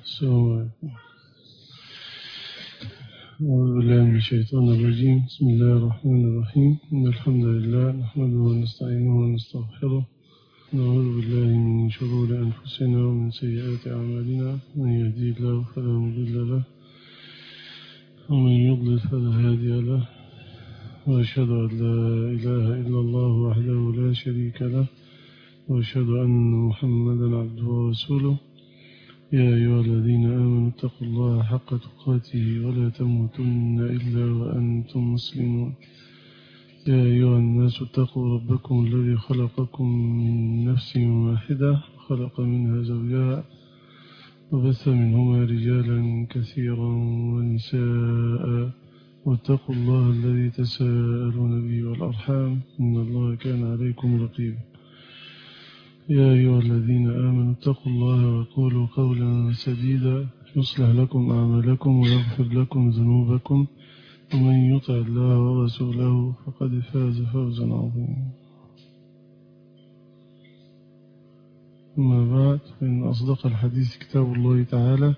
السلام عليكم. أعوذ بالله من الشيطان الرجيم. بسم الله الرحمن الرحيم. إن الحمد لله نحمده ونستعينه ونستغفره. نعوذ بالله من شرور أنفسنا ومن سيئات أعمالنا. من يهدي الله فلا مضل له ومن يضلل فلا هادي له. وأشهد أن لا إله إلا الله وحده لا شريك له. وأشهد أن محمدا عبده ورسوله. يا أيها الذين آمنوا اتقوا الله حق تقاته ولا تموتن إلا وأنتم مسلمون. يا أيها الناس اتقوا ربكم الذي خلقكم من نفس واحدة خلق منها زوجها وبث منهما رجالا كثيرا ونساء واتقوا الله الذي تساءلون به والأرحام إن الله كان عليكم رقيبا. يا أيها الذين آمنوا اتقوا الله وقولوا قولا سديدا يصلح لكم أعمالكم ويغفر لكم ذنوبكم ومن يطع الله ورسوله فقد فاز فوزا عظيما. أما بعد فإن أصدق الحديث كتاب الله تعالى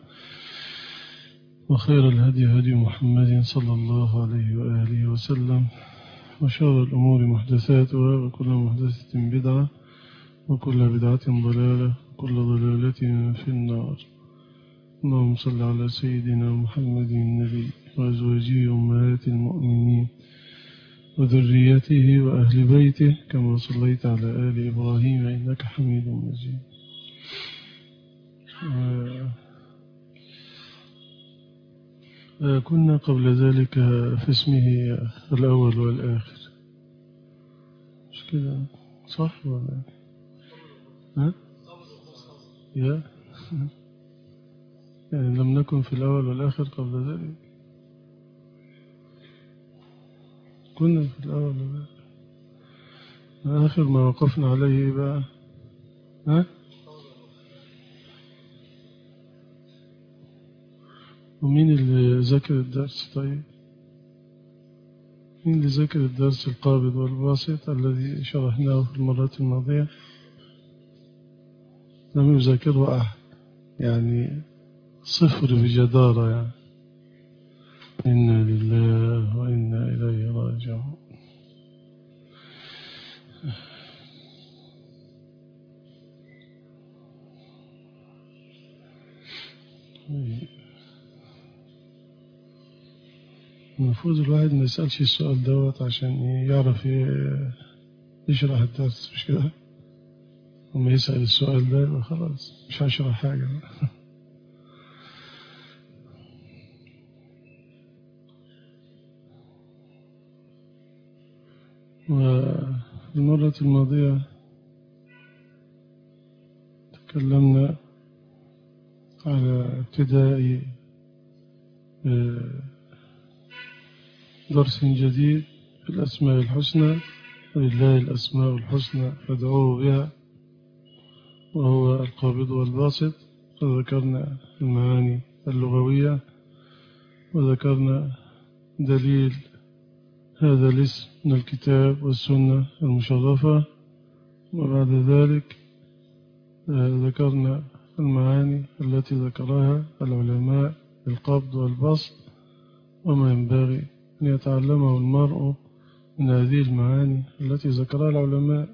وخير الهدي هدي محمد صلى الله عليه وآله وسلم وشر الأمور محدثاتها وكل محدثة بدعة وكل بدعة ضلالة وكل ضلالة في النار. اللهم صل على سيدنا محمد النبي وأزواجه أمهات المؤمنين وذريته وأهل بيته كما صليت على آل إبراهيم إنك حميد مجيد. كنا قبل ذلك في اسمه الأول والآخر، مش كده صح ولا ها؟ يعني لم نكن في الأول والآخر قبل ذلك، كنا في الأول والآخر. آخر ما وقفنا عليه بقى ها؟ ومين اللي ذاكر الدرس؟ طيب مين اللي ذاكر الدرس القابض والباسط الذي شرحناه في المرات الماضية؟ لم يذاكره أحد، يعني صفر بجدارة. يعني إنا لله وإنا إليه راجعون. المفروض الواحد ما يسألش السؤال دوت عشان يعرف يشرح الدرس، مش كده؟ وما يسأل السؤال ده يبقى خلاص مش هشرح حاجة. والمرة الماضية تكلمنا على ابتداء درس جديد في الأسماء الحسنى. ولله الأسماء الحسنى فادعوه بها وهو القابض والباسط. فذكرنا المعاني اللغوية وذكرنا دليل هذا الاسم من الكتاب والسنة المشرفة. وبعد ذلك ذكرنا المعاني التي ذكرها العلماء بالقبض والبسط وما ينبغي أن يتعلمه المرء من هذه المعاني التي ذكرها العلماء،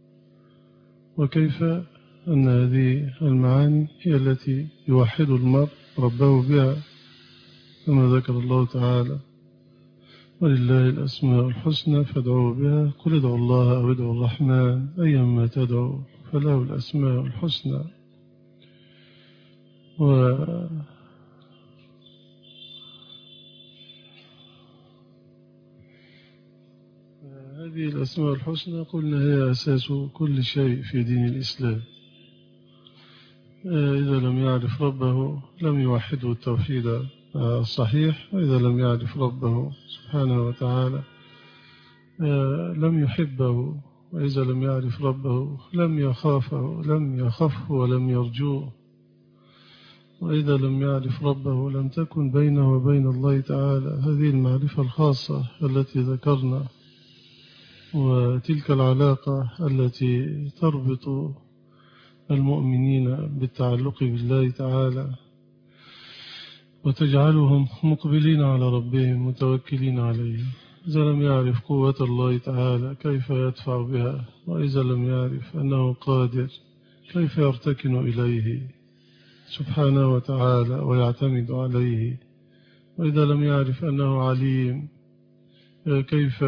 وكيف أن هذه المعاني هي التي يوحد المرء ربه بها، كما ذكر الله تعالى ولله الأسماء الحسنى فادعوه بها قل ادعوا الله أو ادعوا الرحمن أيما تدعوا فله الأسماء الحسنى. هذه الأسماء الحسنى قلنا هي أساس كل شيء في دين الإسلام. إذا لم يعرف ربه لم يوحده التوحيد الصحيح، وإذا لم يعرف ربه سبحانه وتعالى لم يحبه، وإذا لم يعرف ربه لم يخفه ولم يرجوه، وإذا لم يعرف ربه لم تكن بينه وبين الله تعالى هذه المعرفة الخاصة التي ذكرنا، وتلك العلاقة التي تربط المؤمنين بالتعلق بالله تعالى وتجعلهم مقبلين على ربهم متوكلين عليه. إذا لم يعرف قوة الله تعالى كيف يدفع بها، وإذا لم يعرف أنه قادر كيف يرتكن إليه سبحانه وتعالى ويعتمد عليه، وإذا لم يعرف أنه عليم كيف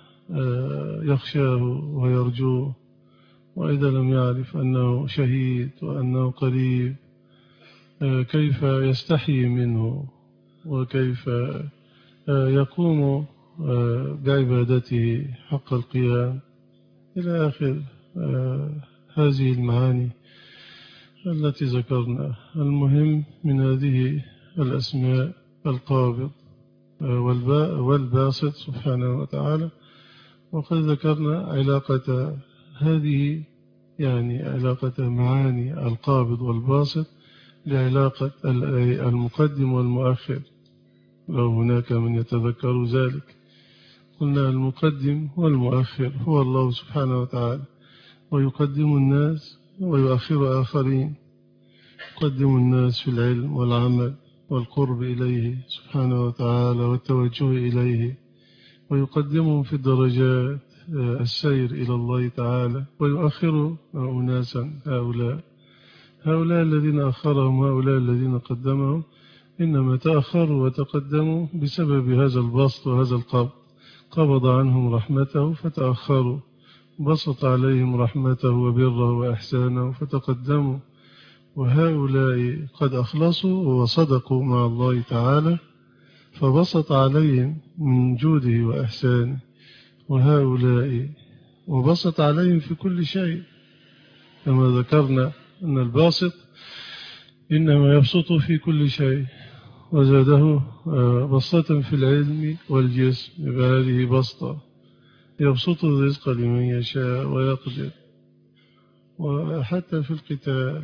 يخشاه ويرجوه، وإذا لم يعرف أنه شهيد وأنه قريب كيف يستحي منه وكيف يقوم بعبادته حق القيام إلى آخر هذه المعاني التي ذكرنا. المهم من هذه الأسماء القابض والباسط سبحانه وتعالى. وقد ذكرنا علاقة هذه، يعني علاقة معاني القابض والباسط لعلاقة المقدم والمؤخر، لو هناك من يتذكر ذلك. قلنا المقدم والمؤخر هو الله سبحانه وتعالى، ويقدم الناس ويؤخر آخرين. يقدم الناس في العلم والعمل والقرب إليه سبحانه وتعالى والتوجه إليه، ويقدمهم في الدرجات السير إلى الله تعالى، ويؤخر أناسا هؤلاء الذين أخرهم هؤلاء الذين قدمهم إنما تأخروا وتقدموا بسبب هذا البسط وهذا القبض. قبض عنهم رحمته فتأخروا، بسط عليهم رحمته وبره وإحسانه فتقدموا. وهؤلاء قد أخلصوا وصدقوا مع الله تعالى فبسط عليهم من جوده وإحسانه، وهؤلاء وبسط عليهم في كل شيء، كما ذكرنا أن الباسط إنما يبسط في كل شيء، وزاده بسطة في العلم والجسم بهذه بسطة، يبسط الرزق لمن يشاء ويقدر. وحتى في القتال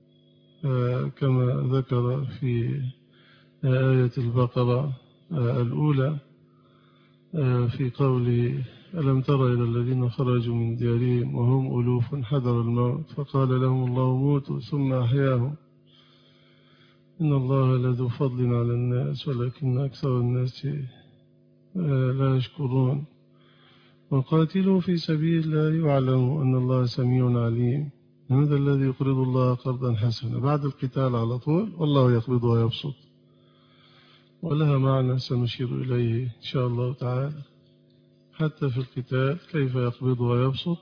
كما ذكر في آية البقرة الأولى في قوله: ألم تر إلى الذين خرجوا من ديارهم وهم ألوف حذر الموت فقال لهم الله موتوا ثم أحياهم إن الله لذو فضل على الناس ولكن أكثر الناس لا يشكرون. وقاتلوا في سبيل الله واعلموا أن الله سميع عليم. هذا الذي يقرض الله قرضا حسنا، بعد القتال على طول والله يقبض ويبسط، ولها معنى سنشير إليه إن شاء الله تعالى. حتى في القتال كيف يقبض ويبسط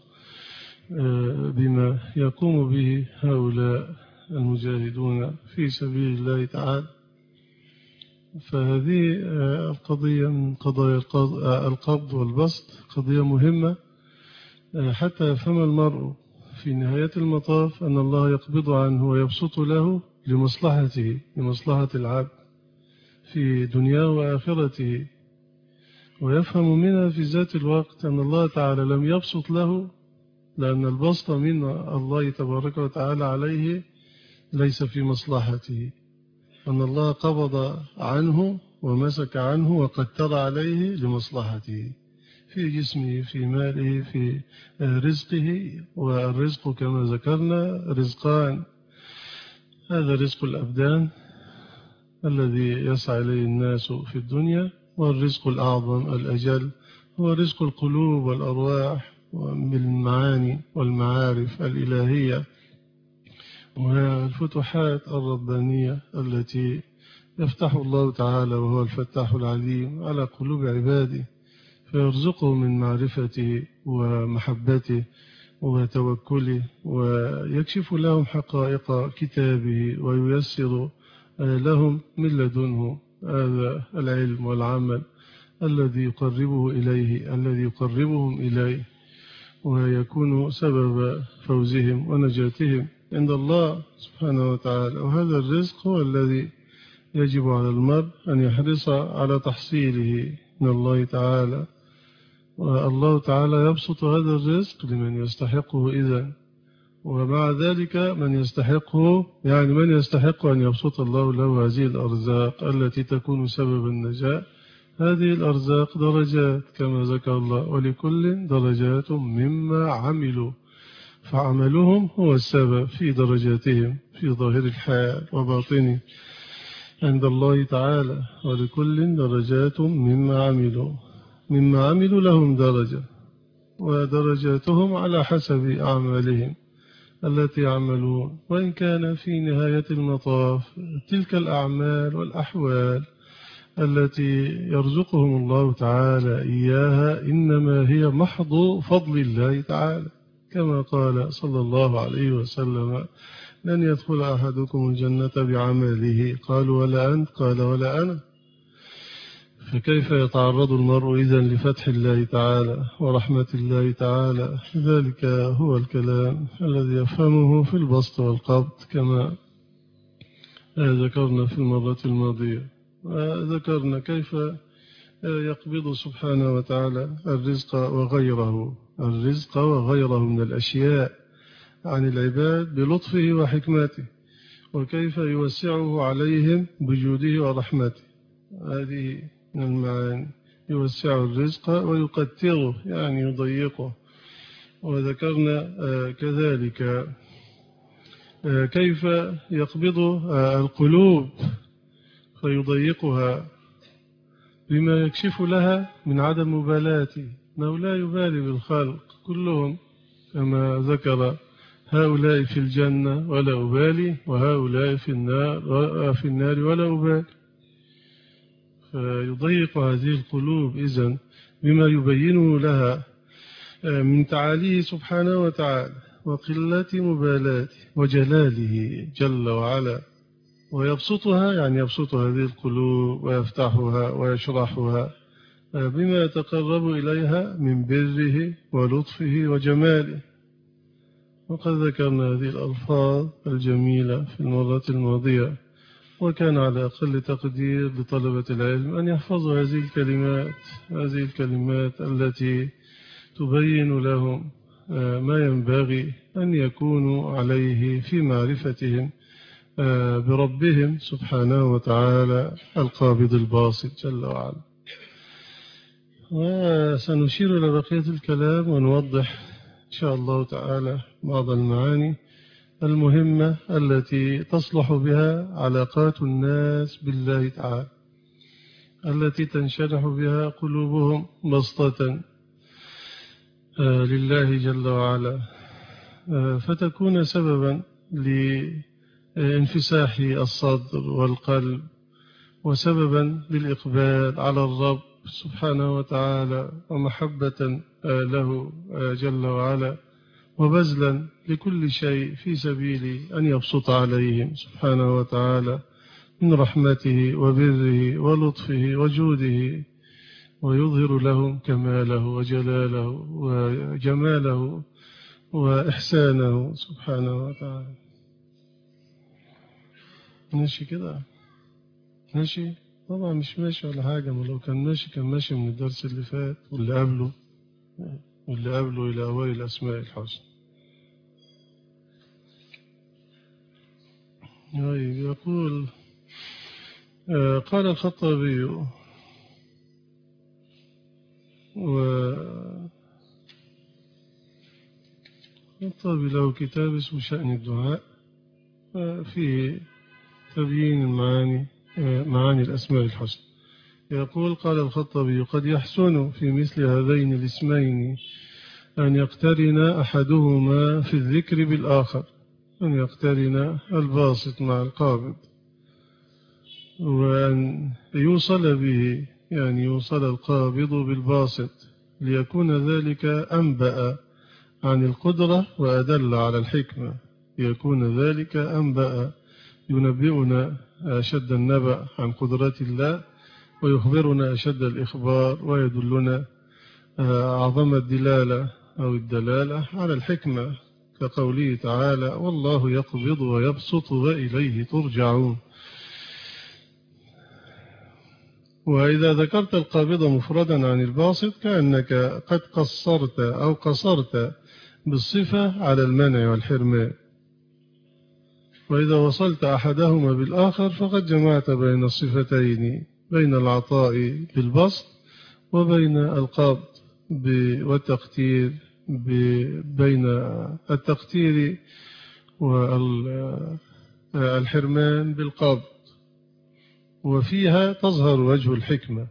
بما يقوم به هؤلاء المجاهدون في سبيل الله تعالى. فهذه القضية من قضايا القبض والبسط قضية مهمة، حتى يفهم المرء في نهاية المطاف أن الله يقبض عنه ويبسط له لمصلحته، لمصلحة العبد في دنياه وآخرته، ويفهم منها في ذات الوقت أن الله تعالى لم يبسط له لأن البسط من الله تبارك وتعالى عليه ليس في مصلحته، أن الله قبض عنه ومسك عنه وقتر عليه لمصلحته في جسمه، في ماله، في رزقه. والرزق كما ذكرنا رزقان: هذا رزق الأبدان الذي يسعى إليه الناس في الدنيا، والرزق الأعظم الأجل هو رزق القلوب والأرواح بالمعاني والمعارف الإلهية والفتوحات الربانية التي يفتح الله تعالى وهو الفتاح العليم على قلوب عباده، فيرزقهم من معرفته ومحبته وتوكله، ويكشف لهم حقائق كتابه، وييسر لهم من لدنه هذا العلم والعمل الذي يقربه إليه، الذي يقربهم إليه، ويكون سبب فوزهم ونجاتهم عند الله سبحانه وتعالى. وهذا الرزق هو الذي يجب على المرء أن يحرص على تحصيله من الله تعالى، والله تعالى يبسط هذا الرزق لمن يستحقه إذن. ومع ذلك من يستحقه، يعني من يستحق أن يبسط الله له هذه الأرزاق التي تكون سبب النجاة. هذه الأرزاق درجات كما ذكر الله: ولكل درجات مما عملوا، فعملهم هو السبب في درجاتهم في ظاهر الحال وباطنه. عند الله تعالى، ولكل درجات مما عملوا لهم درجة، ودرجاتهم على حسب أعمالهم التي يعملون. وإن كان في نهاية المطاف تلك الأعمال والأحوال التي يرزقهم الله تعالى إياها إنما هي محض فضل الله تعالى، كما قال صلى الله عليه وسلم: لن يدخل أحدكم الجنة بعمله. قالوا: ولا أنت؟ قال: ولا أنا. فكيف يتعرض المرء إذن لفتح الله تعالى ورحمة الله تعالى؟ ذلك هو الكلام الذي يفهمه في البسط والقبض، كما ذكرنا في المرة الماضية. وذكرنا كيف يقبض سبحانه وتعالى الرزق وغيره من الأشياء عن العباد بلطفه وحكمته، وكيف يوسعه عليهم بجوده ورحمته. هذه من المعاني: يوسع الرزق ويقتره، يعني يضيقه. وذكرنا كذلك كيف يقبض القلوب فيضيقها بما يكشف لها من عدم مبالاته، أنه لا يبالي بالخلق كلهم، كما ذكر: هؤلاء في الجنة ولا أبالي، وهؤلاء في النار ولا أبالي. فيضيق هذه القلوب إذن بما يبينه لها من تعاليه سبحانه وتعالى وقلة مبالاته وجلاله جل وعلا، ويبسطها، يعني يبسط هذه القلوب ويفتحها ويشرحها بما يتقرب إليها من بره ولطفه وجماله. وقد ذكرنا هذه الألفاظ الجميلة في المرة الماضية، وكان على أقل تقدير لطلبة العلم أن يحفظوا هذه الكلمات التي تبين لهم ما ينبغي أن يكونوا عليه في معرفتهم بربهم سبحانه وتعالى القابض الباسط جل وعلا. وسنشير إلى بقية الكلام ونوضح إن شاء الله تعالى بعض المعاني المهمة التي تصلح بها علاقات الناس بالله تعالى، التي تنشرح بها قلوبهم بسطة لله جل وعلا، فتكون سببا لانفساح الصدر والقلب، وسببا للإقبال على الرب سبحانه وتعالى، ومحبة له جل وعلا، وبذلا لكل شيء في سبيل أن يبسط عليهم سبحانه وتعالى من رحمته وبره ولطفه وجوده، ويظهر لهم كماله وجلاله وجماله وإحسانه سبحانه وتعالى. ماشي كده؟ ماشي؟ طبعا مش ماشي ولا حاجة، ما لو كان ماشي كان ماشي من الدرس اللي فات واللي قبله إلى أوائل الأسماء الحسنى. يقول قال الخطابي، والخطابي له كتاب اسمه شأن الدعاء في تبيين معاني الأسماء الحسنى. يقول قال الخطابي: قد يحسن في مثل هذين الاسمين أن يقترن أحدهما في الذكر بالآخر، أن يقترن الباسط مع القابض، وأن يوصل به، يعني يوصل القابض بالباسط، ليكون ذلك أنبأ عن القدرة وأدل على الحكمة، ليكون ذلك أنبأ ينبئنا أشد النبأ عن قدرة الله، ويخبرنا أشد الإخبار، ويدلنا أعظم الدلالة أو الدلالة على الحكمة، كقوله تعالى: والله يقبض ويبسط وإليه ترجعون. وإذا ذكرت القابض مفردا عن الباسط كأنك قد قصرت أو قصرت بالصفة على المنع والحرمان، وإذا وصلت أحدهما بالآخر فقد جمعت بين الصفتين، بين العطاء بالبسط وبين القبض والتقتير، بين التقتير والحرمان بالقبض. وفيها تظهر وجه الحكمة.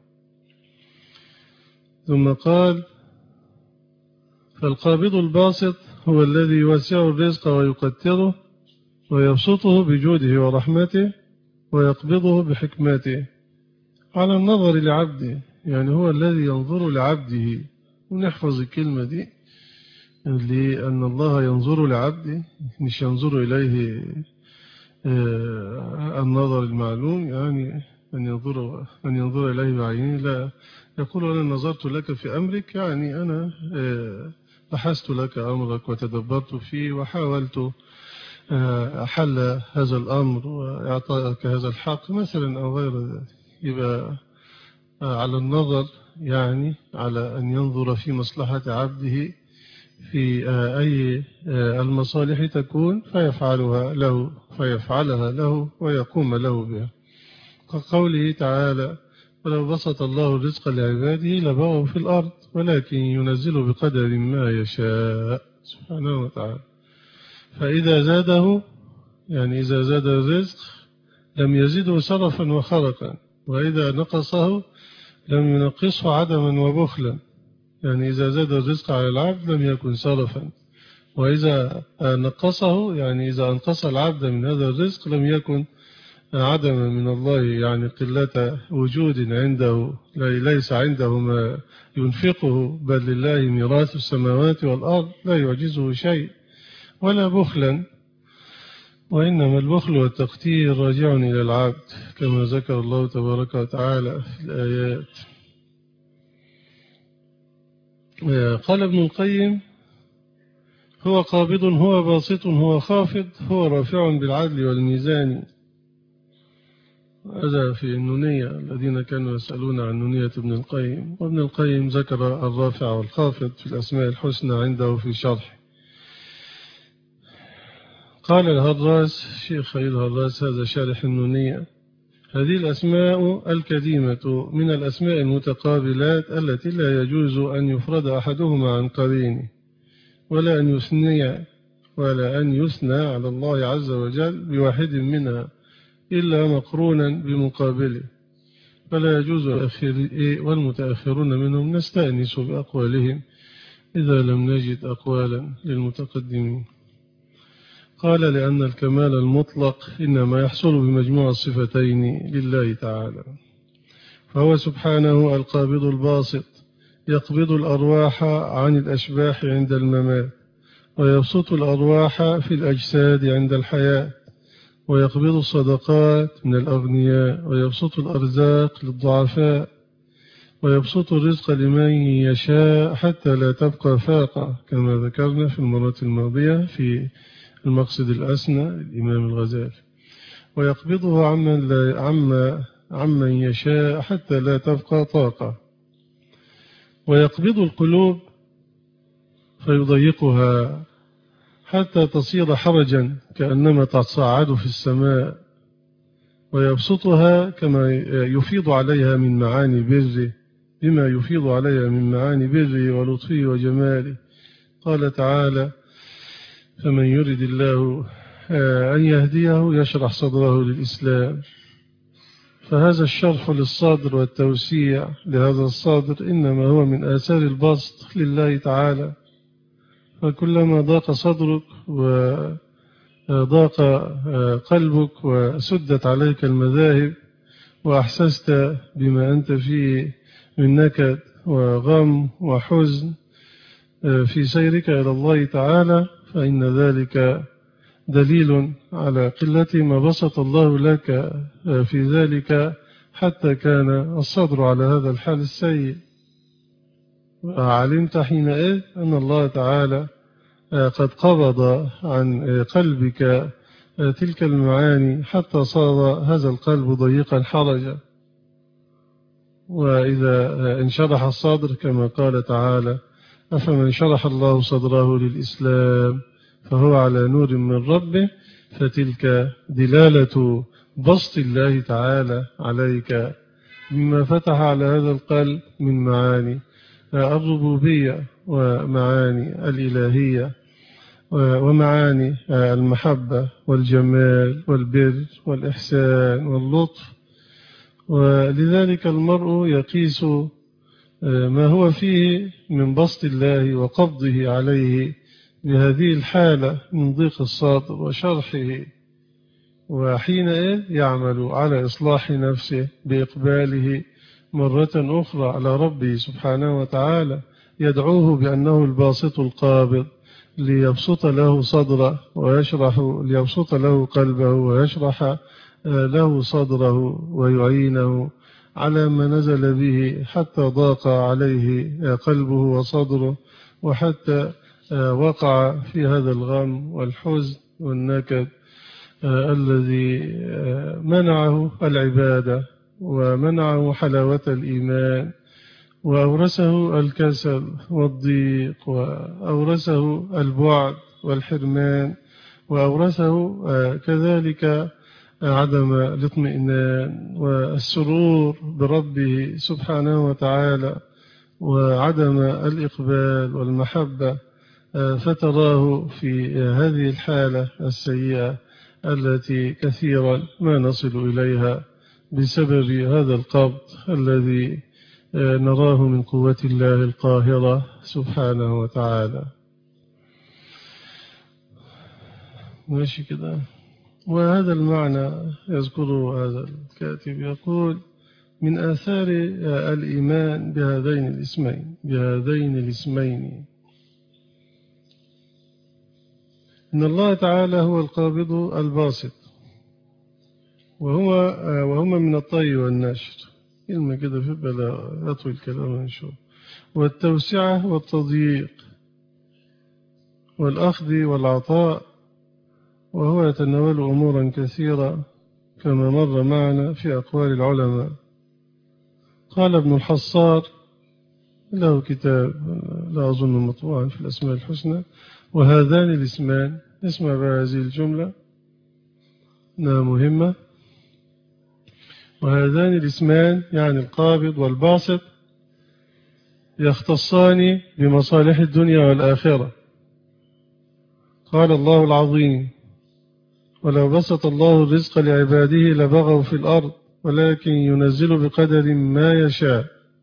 ثم قال: فالقابض الباسط هو الذي يوسع الرزق ويقتره ويبسطه بجوده ورحمته ويقبضه بحكمته على النظر لعبده، يعني هو الذي ينظر لعبده. ونحفظ الكلمة دي، لأن الله ينظر لعبده، مش ينظر إليه النظر المعلوم، يعني أن ينظر إليه بعينه. لا، يقول: أنا نظرت لك في أمرك، يعني أنا بحثت لك أمرك وتدبرت فيه وحاولت حل هذا الأمر وإعطائك هذا الحق مثلا أو غير ذلك. يبقى على النظر، يعني على أن ينظر في مصلحة عبده في أي المصالح تكون فيفعلها له ويقوم له بها. كقوله تعالى: ولو بسط الله الرزق لعباده لبغوا في الأرض ولكن ينزل بقدر ما يشاء سبحانه وتعالى. فإذا زاده، يعني إذا زاد الرزق لم يزده سرفا وخرقا، وإذا نقصه لم ينقصه عدما وبخلا. يعني إذا زاد الرزق على العبد لم يكن سرفا، وإذا نقصه، يعني إذا أنقص العبد من هذا الرزق لم يكن عدما من الله، يعني قلة وجود عنده، ليس عنده ما ينفقه، بل لله ميراث السماوات والأرض لا يعجزه شيء، ولا بخلا. وإنما البخل والتقتير راجع إلى العبد كما ذكر الله تبارك وتعالى في الآيات. قال ابن القيم: هو قابض، هو باسط، هو خافض، هو رافع بالعدل والميزان. هذا في النونية، الذين كانوا يسألون عن نونية ابن القيم. وابن القيم ذكر الرافع والخافض في الأسماء الحسنى عنده في شرح. قال الهراس، شيخ خليل الهراس، هذا شارح النونية: هذه الأسماء الكريمة من الأسماء المتقابلات التي لا يجوز أن يفرد أحدهما عن قرينه، ولا أن يثنى على الله عز وجل بواحد منها إلا مقرونا بمقابله، فلا يجوز والمتأخرون منهم نستأنس بأقوالهم إذا لم نجد أقوالا للمتقدمين. قال: لأن الكمال المطلق إنما يحصل بمجموع الصفتين لله تعالى، فهو سبحانه القابض الباسط، يقبض الأرواح عن الأشباح عند الممات، ويبسط الأرواح في الأجساد عند الحياة، ويقبض الصدقات من الأغنياء، ويبسط الأرزاق للضعفاء، ويبسط الرزق لمن يشاء حتى لا تبقى فاقة، كما ذكرنا في المرة الماضية في المقصد الأسنى للإمام الغزالي. ويقبضه عمن يشاء حتى لا تبقى طاقة. ويقبض القلوب فيضيقها حتى تصير حرجا كأنما تصاعد في السماء، ويبسطها كما يفيض عليها من معاني بره، بما يفيض عليها من معاني بره ولطفه وجماله. قال تعالى: فمن يرد الله أن يهديه يشرح صدره للإسلام. فهذا الشرح للصدر والتوسيع لهذا الصدر إنما هو من آثار البسط لله تعالى. فكلما ضاق صدرك وضاق قلبك وسدت عليك المذاهب وأحسست بما أنت فيه من نكد وغم وحزن في سيرك إلى الله تعالى، فإن ذلك دليل على قلة ما بسط الله لك في ذلك حتى كان الصدر على هذا الحال السيء. وعلمت حينئذ أن الله تعالى قد قبض عن قلبك تلك المعاني حتى صار هذا القلب ضيقا حرجا. وإذا انشرح الصدر كما قال تعالى: أفمن شرح الله صدره للإسلام فهو على نور من ربه، فتلك دلالة بسط الله تعالى عليك مما فتح على هذا القلب من معاني الربوبية ومعاني الإلهية ومعاني المحبة والجمال والبر والإحسان واللطف ولذلك المرء يقيس ما هو فيه من بسط الله وقبضه عليه بهذه الحالة من ضيق الصدر وشرحه، وحينئذ يعمل على إصلاح نفسه بإقباله مرة أخرى على ربه سبحانه وتعالى، يدعوه بأنه الباسط القابض ليبسط له صدره ليبسط له قلبه ويشرح له صدره ويعينه على ما نزل به حتى ضاق عليه قلبه وصدره، وحتى وقع في هذا الغم والحزن والنكد الذي منعه العبادة ومنعه حلاوة الإيمان، وأورثه الكسل والضيق، وأورثه البعد والحرمان، وأورثه كذلك عدم الاطمئنان والسرور بربه سبحانه وتعالى، وعدم الإقبال والمحبة. فتراه في هذه الحالة السيئة التي كثيرا ما نصل إليها بسبب هذا القبض الذي نراه من قوة الله القاهرة سبحانه وتعالى. ماشي كده. وهذا المعنى يذكره هذا الكاتب، يقول: من آثار الإيمان بهذين الاسمين إن الله تعالى هو القابض الباسط، وهما من الطي والنشر، كلمة كده في بلا يطوي الكلام ونشوف، والتوسعة والتضييق والأخذ والعطاء، وهو يتناول أمورا كثيرة كما مر معنا في أقوال العلماء. قال ابن الحصار، له كتاب لا أظن مطبوعا في الأسماء الحسنى: وهذان الاسمان، اسمع بهذه الجملة إنها مهمة، وهذان الاسمان يعني القابض والباسط يختصان بمصالح الدنيا والآخرة. قال الله العظيم: ولو بسط الله الرزق لعباده لبغوا في الأرض ولكن ينزل بقدر ما يشاء.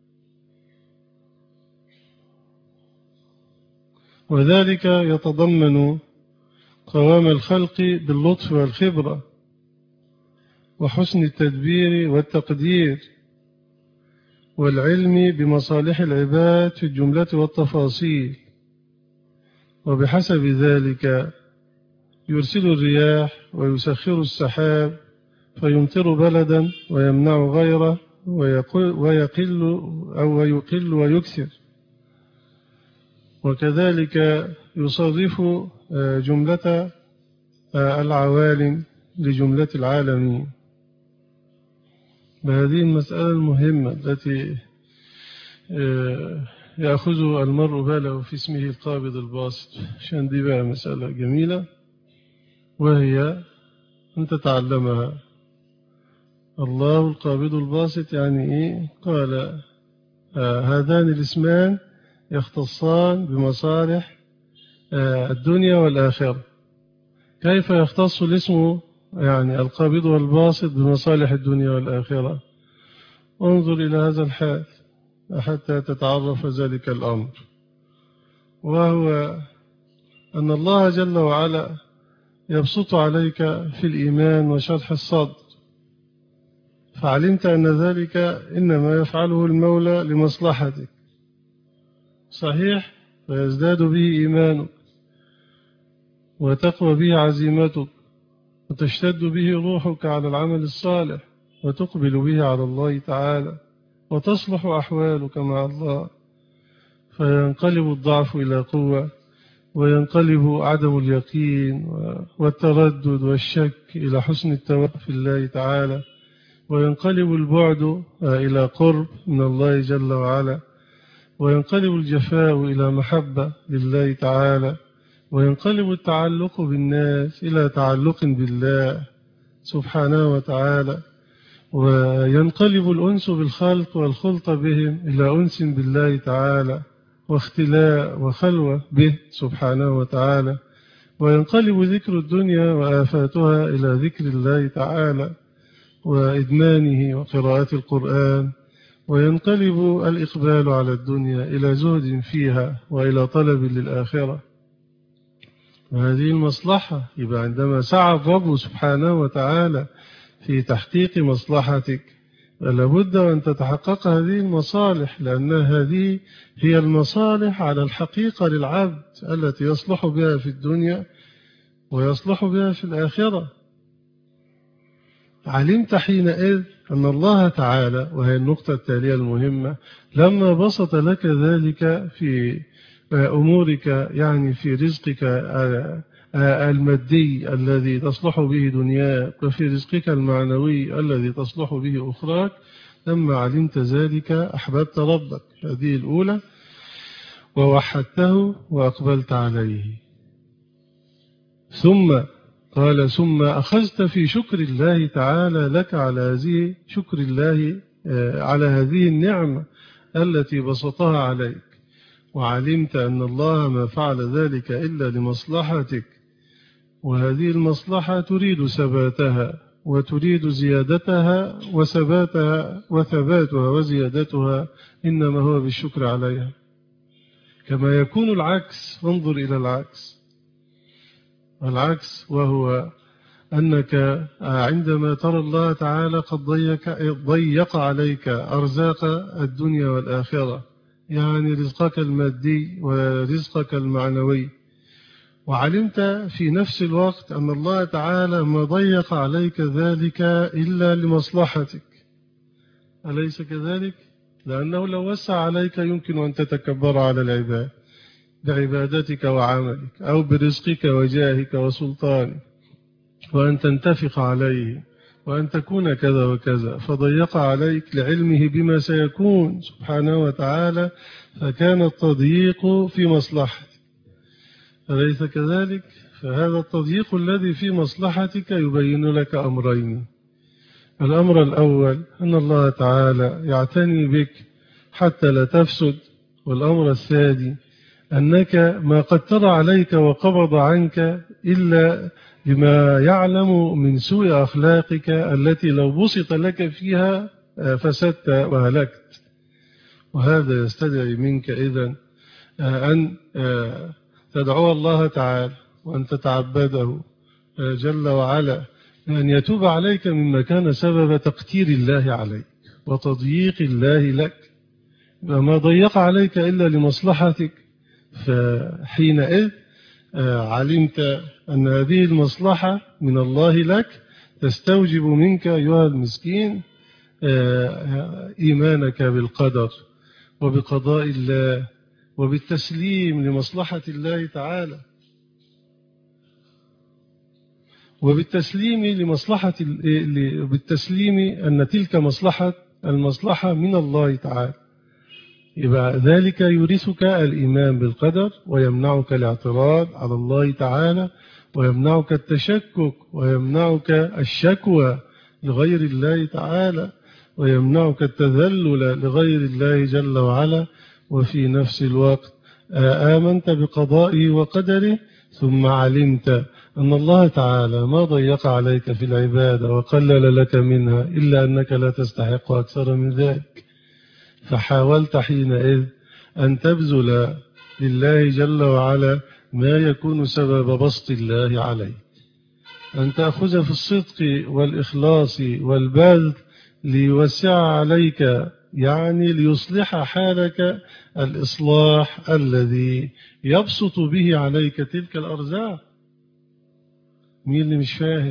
وذلك يتضمن قوام الخلق باللطف والخبرة وحسن التدبير والتقدير والعلم بمصالح العباد في الجملة والتفاصيل، وبحسب ذلك يرسل الرياح ويسخر السحاب فيمطر بلدا ويمنع غيره ويقل ويكثر، وكذلك يصرف جملة العوالم لجملة العالمين. بهذه المسألة المهمة التي يأخذ المرء باله في اسمه القابض الباسط، عشان دي بقى مسألة جميلة، وهي أن تتعلمها. الله القابض الباسط يعني إيه؟ قال: هذان الاسمان يختصان بمصالح الدنيا والآخرة. كيف يختص الاسم يعني القابض والباسط بمصالح الدنيا والآخرة؟ انظر إلى هذا الحال حتى تتعرف ذلك الأمر، وهو أن الله جل وعلا يبسط عليك في الإيمان وشرح الصدر، فعلمت أن ذلك إنما يفعله المولى لمصلحتك، صحيح، فيزداد به إيمانك وتقوى به عزيمتك وتشتد به روحك على العمل الصالح وتقبل به على الله تعالى وتصلح أحوالك مع الله، فينقلب الضعف إلى قوة، وينقلب عدم اليقين والتردد والشك إلى حسن التوكل في الله تعالى، وينقلب البعد إلى قرب من الله جل وعلا، وينقلب الجفاء إلى محبة لله تعالى، وينقلب التعلق بالناس إلى تعلق بالله سبحانه وتعالى، وينقلب الأنس بالخلق والخلط بهم إلى أنس بالله تعالى واختلاء وخلوة به سبحانه وتعالى، وينقلب ذكر الدنيا وآفاتها إلى ذكر الله تعالى، وإدمانه وقراءة القرآن، وينقلب الإقبال على الدنيا إلى زهد فيها وإلى طلب للآخرة. وهذه المصلحة، يبقى عندما سعى الرب سبحانه وتعالى في تحقيق مصلحتك لابد أن تتحقق هذه المصالح، لأن هذه هي المصالح على الحقيقة للعبد التي يصلح بها في الدنيا ويصلح بها في الآخرة. علمت حينئذ أن الله تعالى، وهي النقطة التالية المهمة، لما بسط لك ذلك في أمورك، يعني في رزقك المادي الذي تصلح به دنياك، وفي رزقك المعنوي الذي تصلح به أخراك، لما علمت ذلك أحببت ربك، هذه الأولى، ووحدته وأقبلت عليه. ثم قال ثم أخذت في شكر الله تعالى لك على هذه شكر الله على هذه النعمة التي بسطها عليك، وعلمت أن الله ما فعل ذلك إلا لمصلحتك، وهذه المصلحة تريد ثباتها وتريد زيادتها، وثباتها وزيادتها إنما هو بالشكر عليها. كما يكون العكس، انظر إلى العكس، وهو أنك عندما ترى الله تعالى قد ضيق عليك أرزاق الدنيا والآخرة، يعني رزقك المادي ورزقك المعنوي، وعلمت في نفس الوقت أن الله تعالى ما ضيق عليك ذلك إلا لمصلحتك، أليس كذلك؟ لأنه لو وسع عليك يمكن أن تتكبر على العباد بعبادتك وعملك، أو برزقك وجاهك وسلطانك، وأن تنتفق عليه، وأن تكون كذا وكذا، فضيق عليك لعلمه بما سيكون سبحانه وتعالى، فكان التضييق في مصلحتك، أليس كذلك؟ فهذا التضييق الذي في مصلحتك يبين لك أمرين. الأمر الأول أن الله تعالى يعتني بك حتى لا تفسد، والأمر الثاني أنك ما قد ترى عليك وقبض عنك إلا بما يعلم من سوء أخلاقك التي لو بسط لك فيها فسدت وهلكت. وهذا يستدعي منك إذن أن تدعو الله تعالى وأن تتعبده جل وعلا أن يتوب عليك مما كان سبب تقتير الله عليك وتضييق الله لك، وما ضيق عليك إلا لمصلحتك. فحينئذ علمت أن هذه المصلحة من الله لك تستوجب منك أيها المسكين إيمانك بالقدر وبقضاء الله وبالتسليم لمصلحة الله تعالى، وبالتسليم بالتسليم أن تلك المصلحة من الله تعالى. يبقى ذلك يورثك الإيمان بالقدر، ويمنعك الاعتراض على الله تعالى، ويمنعك التشكك، ويمنعك الشكوى لغير الله تعالى، ويمنعك التذلل لغير الله جل وعلا. وفي نفس الوقت آمنت بقضائه وقدره، ثم علمت أن الله تعالى ما ضيق عليك في العبادة وقلل لك منها إلا أنك لا تستحق أكثر من ذلك، فحاولت حينئذ أن تبذل لله جل وعلا ما يكون سبب بسط الله عليك، أن تأخذ في الصدق والإخلاص والبذل ليوسع عليك، يعني ليصلح حالك الإصلاح الذي يبسط به عليك تلك الأرزاق. مين اللي مش فاهم؟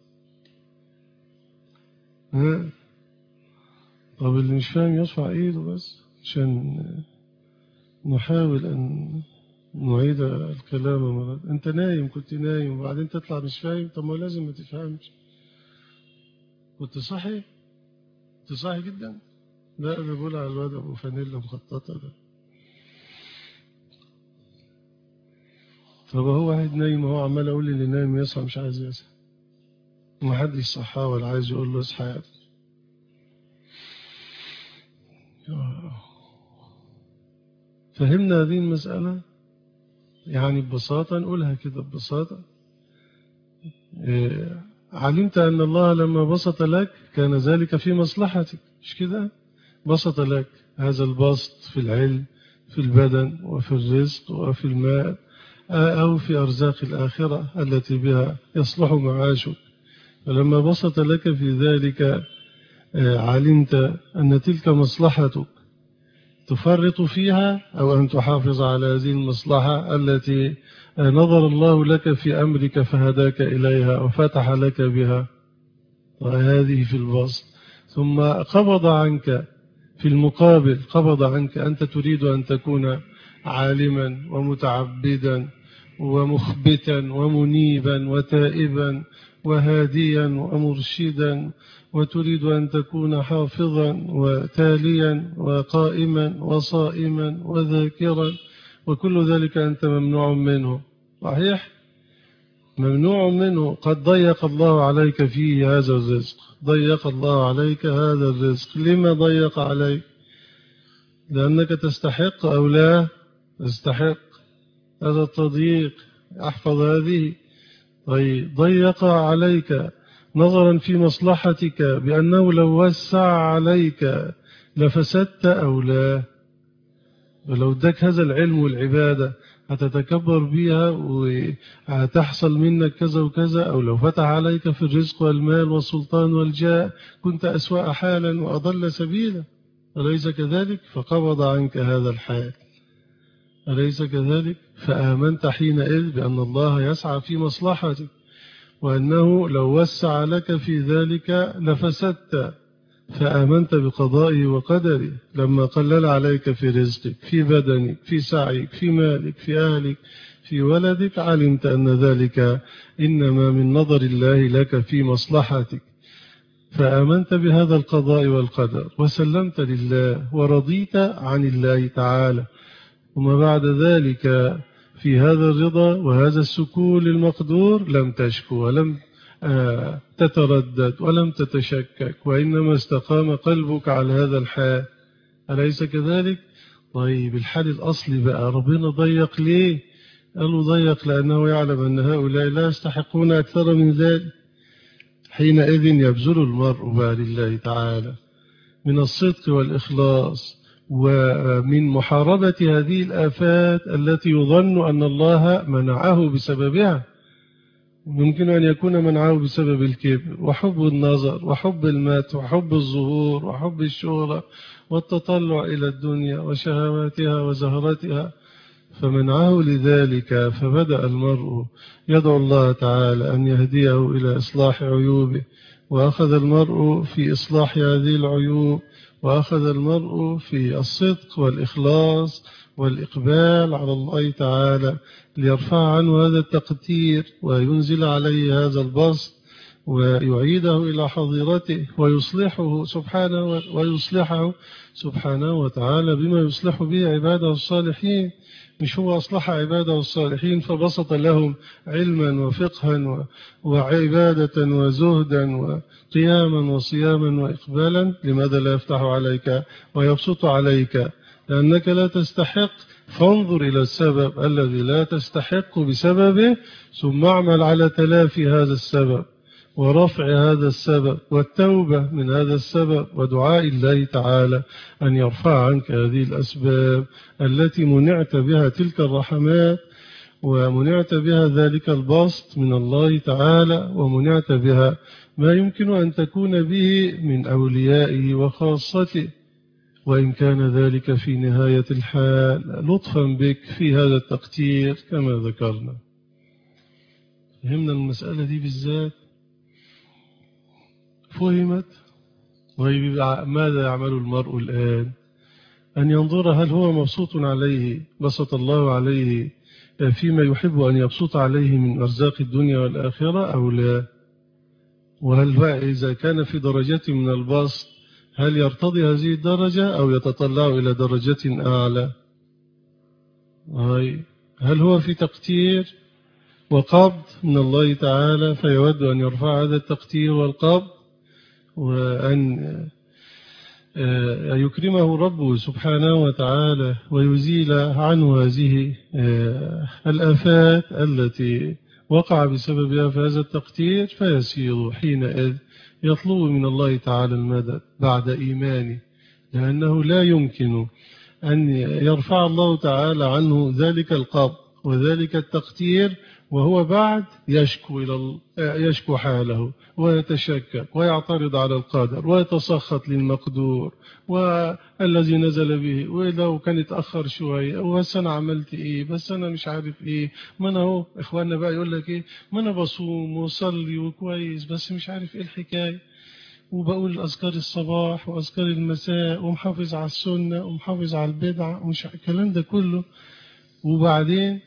طب اللي مش فاهم يرفع ايده بس عشان نحاول أن نعيد الكلام مرة. أنت نايم، كنت نايم وبعدين تطلع مش فاهم، طب ما لازم ما تفهمش. كنت صحي جدا. لا أنا بقول على الواد أبو فانيلا مخططة ده. طب هو واحد نايم، هو عمال أقول لي اللي نايم يصحى مش عايز يصحى، ومحدش صحاه ولا عايز يقول له اصحى يا فهمنا هذه المسألة يعني ببساطة، نقولها كده ببساطة. علمت أن الله لما بسط لك كان ذلك في مصلحتك، مش كده؟ بسط لك هذا البسط في العلم، في البدن، وفي الرزق، وفي المال، أو في أرزاق الآخرة التي بها يصلح معاشك. فلما بسط لك في ذلك علمت أن تلك مصلحتك تفرط فيها أو أن تحافظ على هذه المصلحة التي نظر الله لك في أمرك فهداك إليها وفتح لك بها، وهذه في البسط. ثم قبض عنك في المقابل، قبض عنك، أنت تريد أن تكون عالما ومتعبدا ومخبتا ومنيبا وتائبا وهاديا ومرشدا، وتريد أن تكون حافظا وتاليا وقائما وصائما وذاكرا، وكل ذلك أنت ممنوع منه. صحيح؟ ممنوع منه. قد ضيق الله عليك فيه هذا الرزق، ضيق الله عليك هذا الرزق. لما ضيق عليك؟ لأنك تستحق أو لا تستحق هذا التضييق. احفظ هذه. ضيق عليك نظرا في مصلحتك بأنه لو وسع عليك لفسدت أو لا. ولو اداك هذا العلم والعبادة هتتكبر بيها وهتحصل منك كذا وكذا، أو لو فتح عليك في الرزق والمال والسلطان والجاه كنت أسوأ حالا وأضل سبيلا. أليس كذلك؟ فقبض عنك هذا الحال. أليس كذلك؟ فآمنت حينئذ بأن الله يسعى في مصلحتك، وأنه لو وسع لك في ذلك لفسدت. فآمنت بقضائه وقدره لما قلل عليك في رزقك، في بدنك، في سعيك، في مالك، في أهلك، في ولدك. علمت أن ذلك إنما من نظر الله لك في مصلحتك، فآمنت بهذا القضاء والقدر وسلمت لله ورضيت عن الله تعالى. وما بعد ذلك في هذا الرضا وهذا السكون للمقدور لم تشكو ولم تتردد ولم تتشكك، وإنما استقام قلبك على هذا الحال. أليس كذلك؟ طيب الحال الأصلي بقى ربنا ضيق ليه؟ قالوا ضيق لأنه يعلم أن هؤلاء لا يستحقون أكثر من ذلك. حينئذ يبذل المرء بقى لله تعالى من الصدق والإخلاص، ومن محاربة هذه الآفات التي يظن أن الله منعه بسببها. ممكن أن يكون منعه بسبب الكبر وحب النظر وحب المدح وحب الظهور وحب الشهرة والتطلع إلى الدنيا وشهواتها وزهرتها، فمنعه لذلك. فبدأ المرء يدعو الله تعالى أن يهديه إلى إصلاح عيوبه، وأخذ المرء في إصلاح هذه العيوب، وأخذ المرء في الصدق والإخلاص والإقبال على الله تعالى ليرفع عنه هذا التقتير وينزل عليه هذا البسط ويعيده إلى حظيرته ويصلحه سبحانه وتعالى بما يصلح به عباده الصالحين. مش هو أصلح عباده الصالحين فبسط لهم علما وفقها وعبادة وزهدا وقياما وصياما وإقبالا؟ لماذا لا يفتح عليك ويبسط عليك؟ لأنك لا تستحق. فانظر إلى السبب الذي لا تستحق بسببه، ثم اعمل على تلافي هذا السبب ورفع هذا السبب والتوبة من هذا السبب ودعاء الله تعالى أن يرفع عنك هذه الأسباب التي منعت بها تلك الرحمات، ومنعت بها ذلك البسط من الله تعالى، ومنعت بها ما يمكن أن تكون به من أوليائه وخاصته، وإن كان ذلك في نهاية الحال لطفا بك في هذا التقتير كما ذكرنا. فهمنا المسألة دي بالذات؟ فهمت؟ ماذا يعمل المرء الآن؟ أن ينظر هل هو مبسوط عليه، بسط الله عليه فيما يحب أن يبسط عليه من أرزاق الدنيا والآخرة أو لا؟ وهل إذا كان في درجة من البسط هل يرتضي هذه الدرجة أو يتطلع إلى درجة أعلى؟ هل هو في تقتير وقبض من الله تعالى فيود أن يرفع هذا التقتير والقبض وأن يكرمه ربه سبحانه وتعالى ويزيل عنه هذه الآفات التي وقع بسببها في هذا التقتير، فيسير حينئذ يطلب من الله تعالى المدد بعد إيمانه، لأنه لا يمكن أن يرفع الله تعالى عنه ذلك القبض وذلك التقتير وهو بعد يشكو حاله ويتشكك ويعترض على القادر ويتسخط للمقدور والذي نزل به، ولو كان اتأخر شوية بس أنا عملت إيه، بس أنا مش عارف إيه، ما أنا هو إخواننا بقى يقول لك إيه، ما أنا بصوم وصلي وكويس بس مش عارف إيه الحكاية، وبقول أذكار الصباح وأذكار المساء ومحافظ على السنة ومحافظ على البدعة ومش الكلام ده كله، وبعدين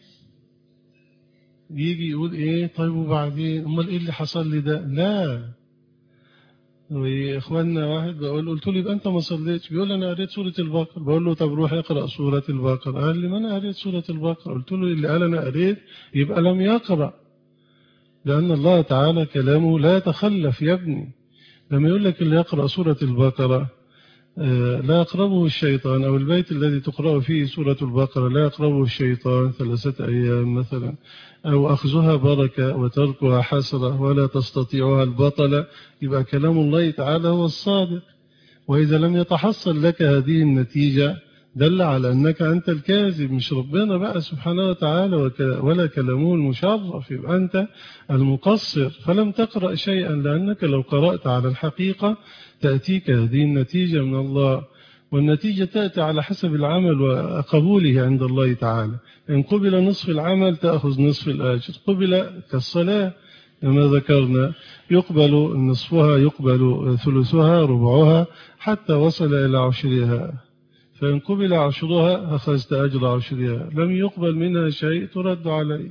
يجي يقول إيه طيب وبعدين أمال إيه اللي حصل لي ده؟ لا. وإخواننا واحد قلت له يبقى أنت ما صليتش، بيقول أنا قريت سورة البقرة، بقول له طب روح اقرأ سورة البقرة، قال لي ما أنا قريت سورة البقرة، قلت له اللي قال أنا قريت يبقى لم يقرأ، لأن الله تعالى كلامه لا يتخلف يا ابني. لما يقول لك اللي يقرأ سورة البقرة لا يقربه الشيطان، أو البيت الذي تقرأ فيه سورة البقرة لا يقربه الشيطان 3 أيام مثلا، أو أخذها بركة وتركها حسرة ولا تستطيعها البطلة، يبقى كلام الله تعالى هو الصادق. وإذا لم يتحصل لك هذه النتيجة دل على أنك أنت الكاذب، مش ربنا بقى سبحانه وتعالى ولا كلامه المشرف، يبقى أنت المقصر فلم تقرأ شيئا، لأنك لو قرأت على الحقيقة تأتيك هذه النتيجة من الله، والنتيجة تأتي على حسب العمل وقبوله عند الله تعالى. إن قبل نصف العمل تأخذ نصف الأجر، قبل كالصلاة كما ذكرنا يقبل نصفها، يقبل ثلثها، ربعها، حتى وصل إلى عشرها، فإن قبل عشرها أخذت أجر عشرها، لم يقبل منها شيء ترد عليك،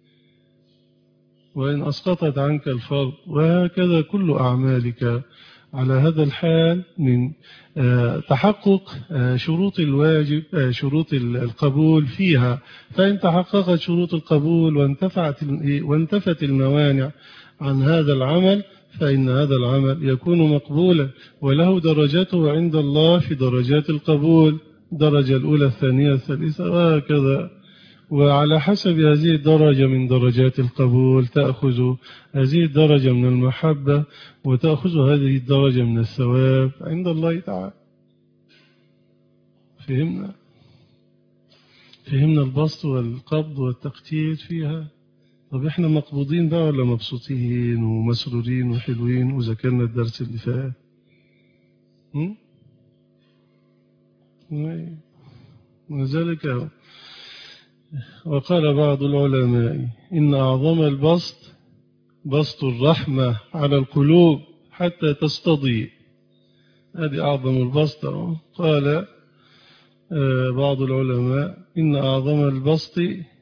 وإن أسقطت عنك الفرض، وهكذا كل أعمالك على هذا الحال من تحقق شروط الواجب، شروط القبول فيها، فإن تحققت شروط القبول وانتفت الموانع عن هذا العمل فإن هذا العمل يكون مقبولا وله درجته عند الله في درجات القبول، درجة الأولى الثانية الثالثة وهكذا، وعلى حسب هذه الدرجة من درجات القبول تأخذ هذه الدرجة من المحبة وتأخذ هذه الدرجة من الثواب عند الله تعالى. فهمنا البسط والقبض والتقتير فيها. طب احنا مقبوضين بقى ولا مبسوطين ومسرورين وحلوين وذكرنا الدرس اللي فات؟ وذلك وقال بعض العلماء إن أعظم البسط بسط الرحمة على القلوب حتى تستضيء، هذه أعظم البسط. قال بعض العلماء إن أعظم البسط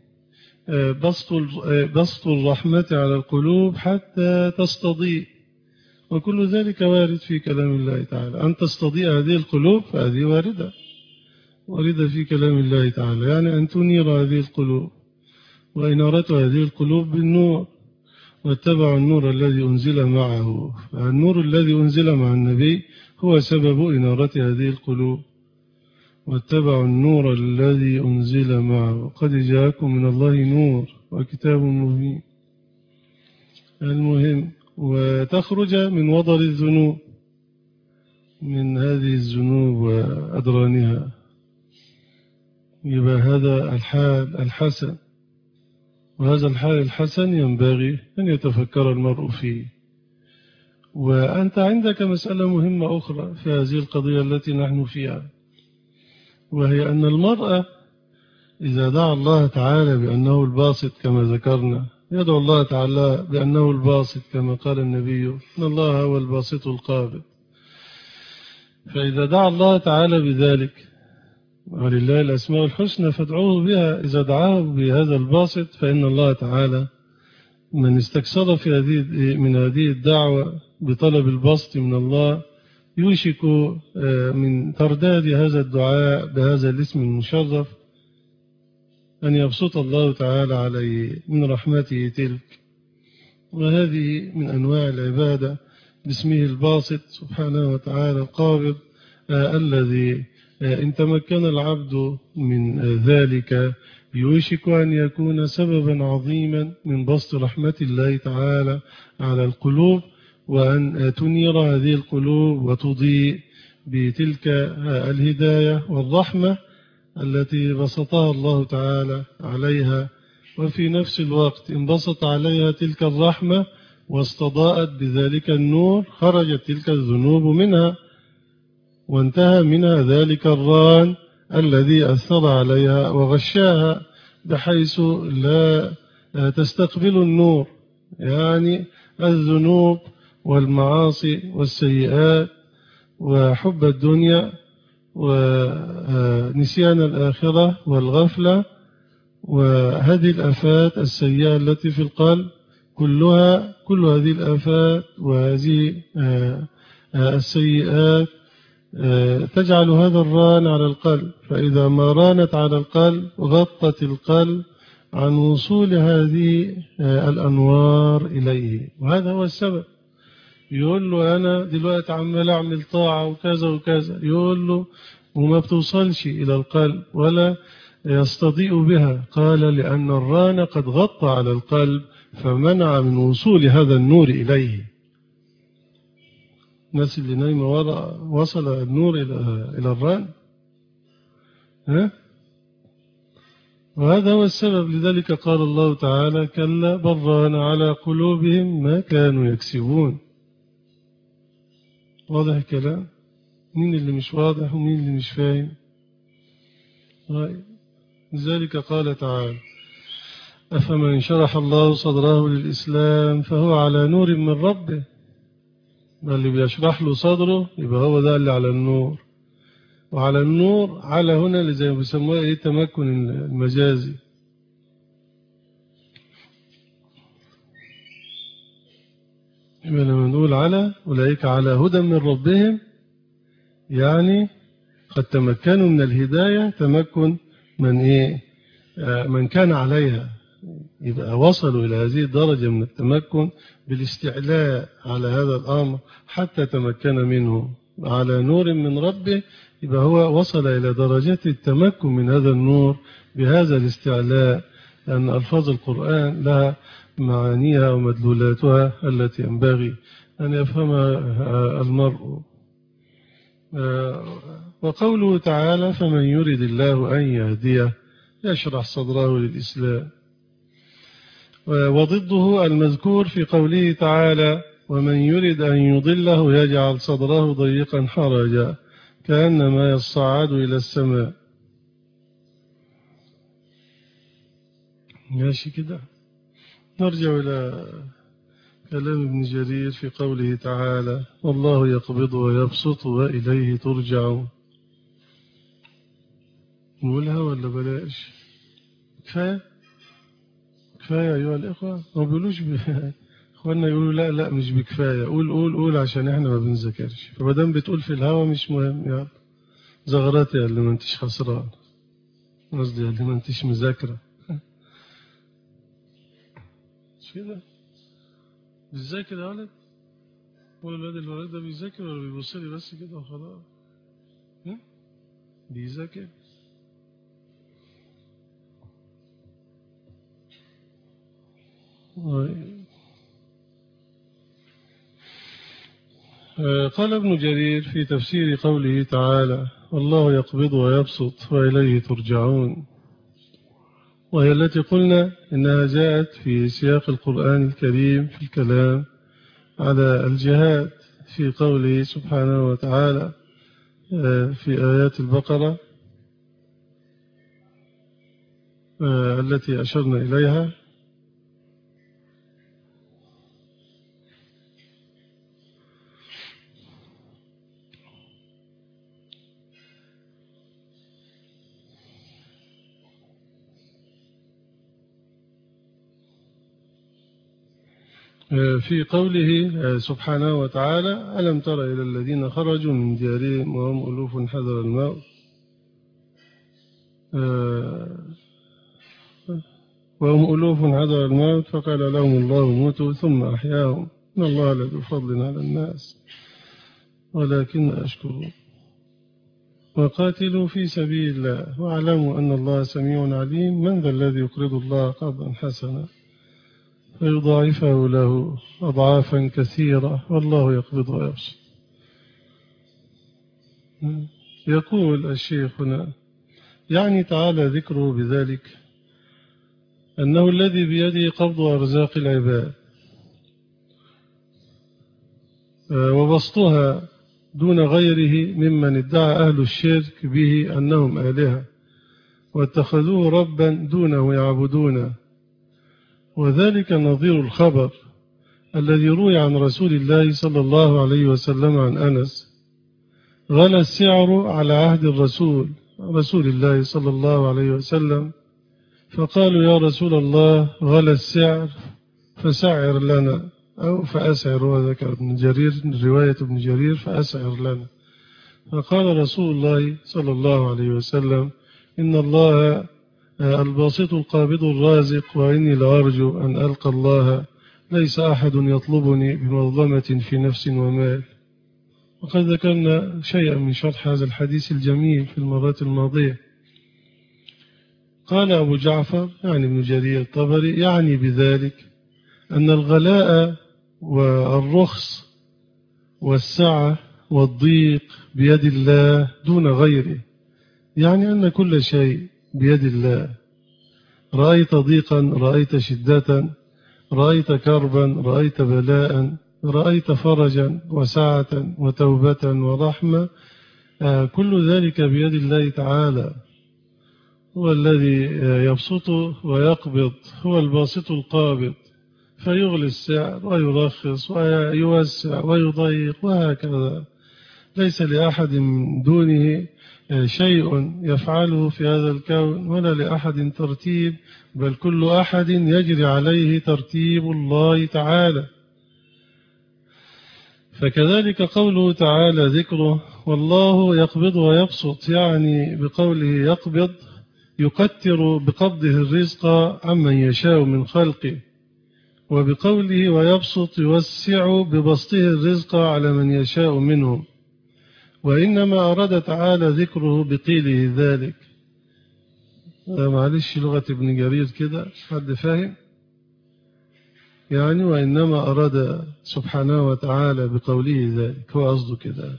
بسط الرحمة على القلوب حتى تستضيء، وكل ذلك وارد في كلام الله تعالى. أن تستضيء هذه القلوب فهذه واردة في كلام الله تعالى، يعني أن تنير هذه القلوب، وإنارة هذه القلوب بالنور، واتبعوا النور الذي أنزل معه، فالنور الذي أنزل مع النبي هو سبب إنارة هذه القلوب، واتبعوا النور الذي أنزل معه قد جاءكم من الله نور وكتاب مبين. المهم وتخرج من وضر الذنوب، من هذه الذنوب وأدرانها، يبقى هذا الحال الحسن، وهذا الحال الحسن ينبغي أن يتفكر المرء فيه. وأنت عندك مسألة مهمة أخرى في هذه القضية التي نحن فيها، وهي أن المرأة إذا دعا الله تعالى بأنه الباسط كما ذكرنا، يدعو الله تعالى بأنه الباسط كما قال النبي إن الله هو الباسط القابض، فإذا دعا الله تعالى بذلك ولله الأسماء الحسنى فادعوه بها، إذا دعاه بهذا الباسط فإن الله تعالى من استكثر من هذه الدعوة بطلب البسط من الله يوشك من ترداد هذا الدعاء بهذا الاسم المشرف أن يبسط الله تعالى عليه من رحمته تلك. وهذه من أنواع العبادة باسمه الباسط سبحانه وتعالى القابض، الذي إن تمكن العبد من ذلك يوشك أن يكون سببا عظيما من بسط رحمة الله تعالى على القلوب، وأن تنير هذه القلوب وتضيء بتلك الهداية والرحمة التي بسطها الله تعالى عليها. وفي نفس الوقت انبسط عليها تلك الرحمة واستضاءت بذلك النور، خرجت تلك الذنوب منها وانتهى منها ذلك الران الذي أثر عليها وغشاها بحيث لا تستقبل النور، يعني الذنوب والمعاصي والسيئات وحب الدنيا ونسيان الآخرة والغفلة وهذه الآفات السيئة التي في القلب كل هذه الآفات وهذه السيئات تجعل هذا الران على القلب، فإذا ما رانت على القلب غطت القلب عن وصول هذه الأنوار إليه. وهذا هو السبب. يقول له أنا دلوقتي عمال أعمل طاعة وكذا وكذا، يقول له وما بتوصلش إلى القلب ولا يستضيء بها. قال لأن الران قد غطى على القلب فمنع من وصول هذا النور إليه. الناس اللي نايمة وصل النور إلى الران. وهذا هو السبب. لذلك قال الله تعالى كلا بل ران على قلوبهم ما كانوا يكسبون. واضح الكلام؟ مين اللي مش واضح ومين اللي مش فاهم؟ لذلك قال تعالى أفمن شرح الله صدره للإسلام فهو على نور من ربه. اللي بيشرح له صدره يبقى هو ده اللي على النور. وعلى النور على هنا اللي زي ما بيسموها تمكن المجازي. يبقى لما نقول على أولئك على هدى من ربهم، يعني قد تمكنوا من الهداية تمكن من كان عليها. يبقى وصلوا إلى هذه الدرجة من التمكن بالاستعلاء على هذا الأمر حتى تمكن منه على نور من ربه. يبقى هو وصل إلى درجة التمكن من هذا النور بهذا الاستعلاء، لأن ألفاظ القرآن لها معانيها ومدلولاتها التي ينبغي أن يفهمها المرء. وقوله تعالى فمن يرد الله أن يهديه يشرح صدره للإسلام. وضده المذكور في قوله تعالى ومن يرد أن يضله يجعل صدره ضيقا حرجا كأنما يصعد إلى السماء. ماشي كده. نرجع إلى كلام ابن جرير في قوله تعالى والله يقبض ويبسط وإليه ترجعون. نقولها ولا بلاش؟ كفاية أيها الإخوة. ما بيقولوش إخواننا يقولوا لا مش بكفاية. قول عشان إحنا ما بنذاكرش. فمادام بتقول في الهوا مش مهم. يعني زغرات يا اللي ما انتش خسران، قصدي يا اللي ما انتش مذاكرة. مش كده؟ بتذاكر يا ولد؟ هو الواد الولد ده بيذاكر ولا بيبص لي بس كده وخلاص؟ بيذاكر. قال ابن جرير في تفسير قوله تعالى والله يقبض ويبسط وإليه ترجعون، وهي التي قلنا إنها جاءت في سياق القرآن الكريم في الكلام على الجهاد في قوله سبحانه وتعالى في آيات البقرة التي أشرنا إليها. في قوله سبحانه وتعالى ألم تر إلى الذين خرجوا من ديارهم وهم ألوف حذر الموت حذر الموت فقال لهم الله موتوا ثم أحياهم إن الله لذو فضل على الناس ولكن أشكرون. وقاتلوا في سبيل الله واعلموا أن الله سميع عليم. من ذا الذي يقرض الله قرضا حسنا فيضاعفه له أضعافا كثيرة والله يقبض ويبسط. يقول الشيخ هنا يعني تعالى ذكره بذلك أنه الذي بيده قبض أرزاق العباد وبسطها دون غيره ممن ادعى أهل الشرك به أنهم آلهة واتخذوه ربا دونه يعبدونه. وذلك نظير الخبر الذي روي عن رسول الله صلى الله عليه وسلم عن أنس: غلى السعر على عهد رسول الله صلى الله عليه وسلم، فقالوا يا رسول الله غلى السعر فسعر لنا، أو فأسعر، وذكر ابن جرير رواية ابن جرير فأسعر لنا. فقال رسول الله صلى الله عليه وسلم: إن الله الباسط القابض الرازق، وإني لأرجو أن ألقى الله ليس أحد يطلبني بمظلمة في نفس ومال. وقد ذكرنا شيئا من شرح هذا الحديث الجميل في المرات الماضية. قال أبو جعفر يعني ابن جرير الطبري يعني بذلك أن الغلاء والرخص والسعة والضيق بيد الله دون غيره، يعني أن كل شيء بيد الله. رأيت ضيقا، رأيت شدة، رأيت كربا، رأيت بلاء، رأيت فرجا وسعة وتوبة ورحمة، كل ذلك بيد الله تعالى. هو الذي يبسط ويقبض، هو الباسط القابض، فيغلي السعر ويرخص ويوسع ويضيق وهكذا. ليس لأحد من دونه شيء يفعله في هذا الكون ولا لأحد ترتيب، بل كل أحد يجري عليه ترتيب الله تعالى. فكذلك قوله تعالى ذكره والله يقبض ويبسط، يعني بقوله يقبض يقتر بقبضه الرزق عمن يشاء من خلقه، وبقوله ويبسط يوسع ببسطه الرزق على من يشاء منهم. وإنما أراد تعالى ذكره بقيله ذلك. معلش لغة ابن جرير كده، حد فاهم؟ يعني وإنما أراد سبحانه وتعالى بقوله ذلك، هو قصده كده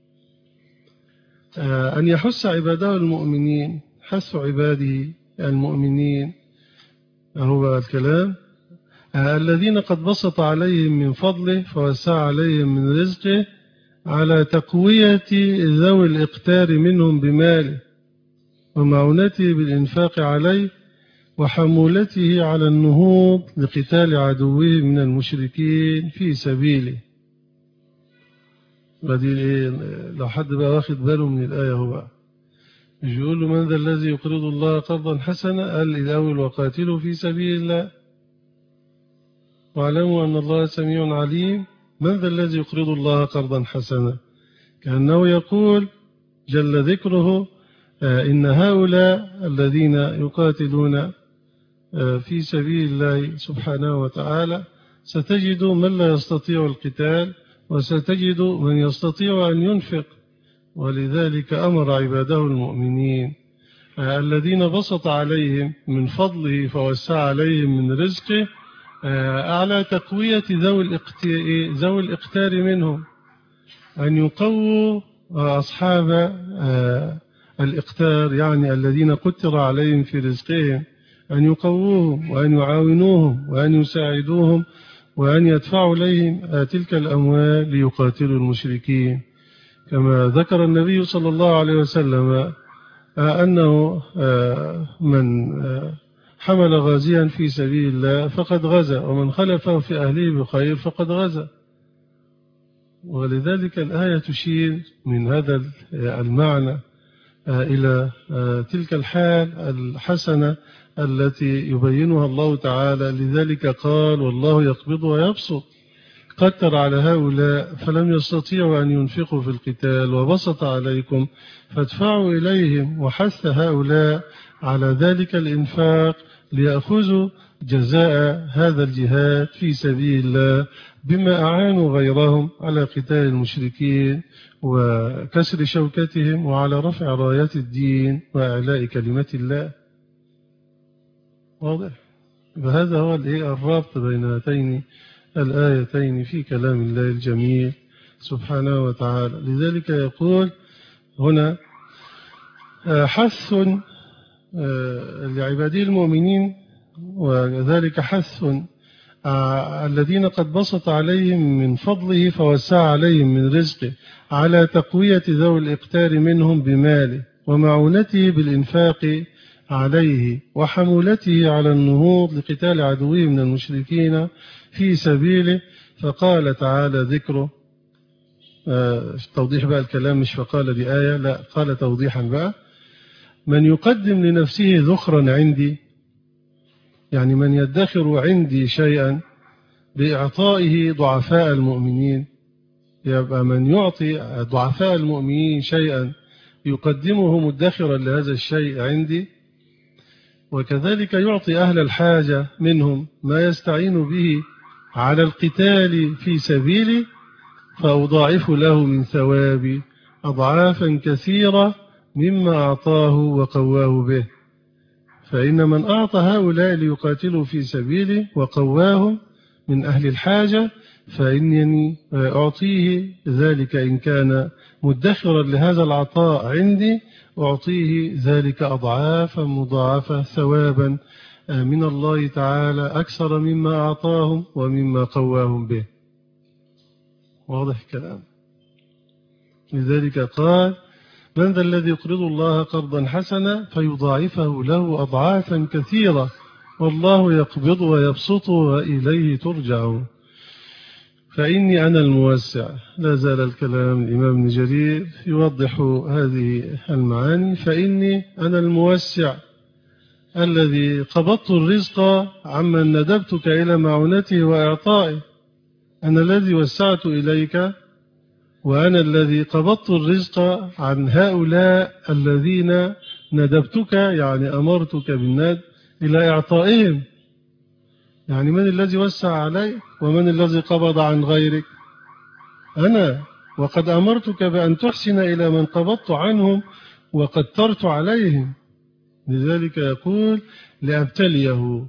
أن يحث عباده المؤمنين، حث عباده المؤمنين هو الكلام الذين قد بسط عليهم من فضله فوسع عليهم من رزقه، على تقوية ذوي الإقتار منهم بماله ومعونته بالإنفاق عليه وحمولته على النهوض لقتال عدوه من المشركين في سبيله. لو حد بقى واخد باله من الآية، هو مش يقول له من ذا الذي يقرض الله قرضا حسنا، قال الأول وقاتلوا في سبيل الله واعلموا أن الله سميع عليم. من ذا الذي يقرض الله قرضا حسنا، كأنه يقول جل ذكره إن هؤلاء الذين يقاتلون في سبيل الله سبحانه وتعالى ستجد من لا يستطيع القتال وستجد من يستطيع أن ينفق. ولذلك أمر عباده المؤمنين الذين بسط عليهم من فضله فوسع عليهم من رزقه على تقوية ذوي الاقتار منهم، أن يقووا أصحاب الاقتار، يعني الذين قتر عليهم في رزقهم، أن يقووهم وأن يعاونوهم وأن يساعدوهم وأن يدفعوا إليهم تلك الأموال ليقاتلوا المشركين. كما ذكر النبي صلى الله عليه وسلم أنه من حمل غازيا في سبيل الله فقد غزا، ومن خلفه في أهله بخير فقد غزا. ولذلك الآية تشير من هذا المعنى إلى تلك الحال الحسنة التي يبينها الله تعالى. لذلك قال والله يقبض ويبسط، قتر على هؤلاء فلم يستطيعوا أن ينفقوا في القتال وبسط عليكم فادفعوا إليهم، وحث هؤلاء على ذلك الإنفاق ليأخذوا جزاء هذا الجهاد في سبيل الله بما أعانوا غيرهم على قتال المشركين وكسر شوكتهم وعلى رفع رايات الدين وإعلاء كلمة الله. واضح؟ فهذا هو الرابط بين هاتين الآيتين في كلام الله الجميل سبحانه وتعالى. لذلك يقول هنا حث لعباده المؤمنين، وذلك حث الذين قد بسط عليهم من فضله فوسع عليهم من رزقه على تقوية ذوي الإقتار منهم بماله ومعونته بالإنفاق عليه وحمولته على النهوض لقتال عدوه من المشركين في سبيله. فقال تعالى ذكره توضيح بقى الكلام، مش فقال دي آية، لا قال توضيحا بقى: من يقدم لنفسه ذخرا عندي، يعني من يدخر عندي شيئا بإعطائه ضعفاء المؤمنين، يبقى من يعطي ضعفاء المؤمنين شيئا يقدمه مدخرا لهذا الشيء عندي، وكذلك يعطي أهل الحاجة منهم ما يستعين به على القتال في سبيلي، فأضاعف له من ثوابي أضعافا كثيرة مما أعطاه وقواه به. فإن من أعطى هؤلاء ليقاتلوا في سبيلي وقواهم من أهل الحاجة فإنني أعطيه ذلك إن كان مدخرا لهذا العطاء عندي، أعطيه ذلك أضعافا مضاعفة ثوابا من الله تعالى أكثر مما أعطاهم ومما قواهم به. واضح الكلام؟ لذلك قال: من ذا الذي يقرض الله قرضا حسنا فيضاعفه له أضعافا كثيرة والله يقبض ويبسط وإليه ترجعون. فإني أنا الموسع. لا زال الكلام الإمام ابن جرير يوضح هذه المعاني. فإني أنا الموسع الذي قبضت الرزق عمن ندبتك إلى معونته وإعطائه. أنا الذي وسعت إليك، وأنا الذي قبضت الرزق عن هؤلاء الذين ندبتك، يعني أمرتك بالند إلى إعطائهم. يعني من الذي وسع عليك ومن الذي قبض عن غيرك؟ أنا، وقد أمرتك بأن تحسن إلى من قبضت عنهم وقدرت عليهم. لذلك يقول: لأبتليه.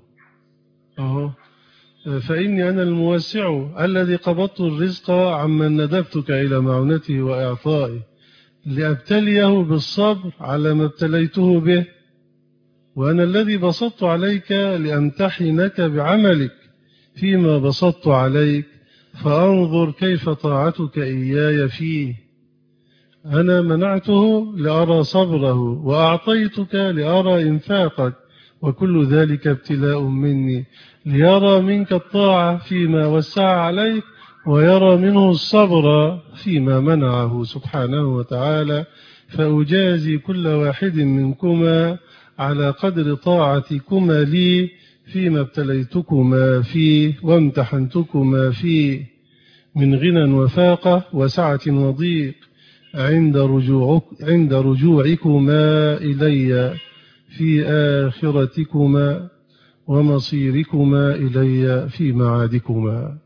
فإني أنا الموسع الذي قبضت الرزق عمن ندبتك إلى معونته وإعطائه، لأبتليه بالصبر على ما ابتليته به. وأنا الذي بسطت عليك لأمتحنك بعملك فيما بسطت عليك، فأنظر كيف طاعتك إياي فيه. أنا منعته لأرى صبره، وأعطيتك لأرى إنفاقك، وكل ذلك ابتلاء مني ليرى منك الطاعة فيما وسع عليك، ويرى منه الصبر فيما منعه سبحانه وتعالى، فأجازي كل واحد منكما على قدر طاعتكما لي فيما ابتليتكما فيه وامتحنتكما فيه من غنى وفاقة وسعة وضيق عند رجوعكما إلي في آخرتكما ومصيركما إلي في معادكما.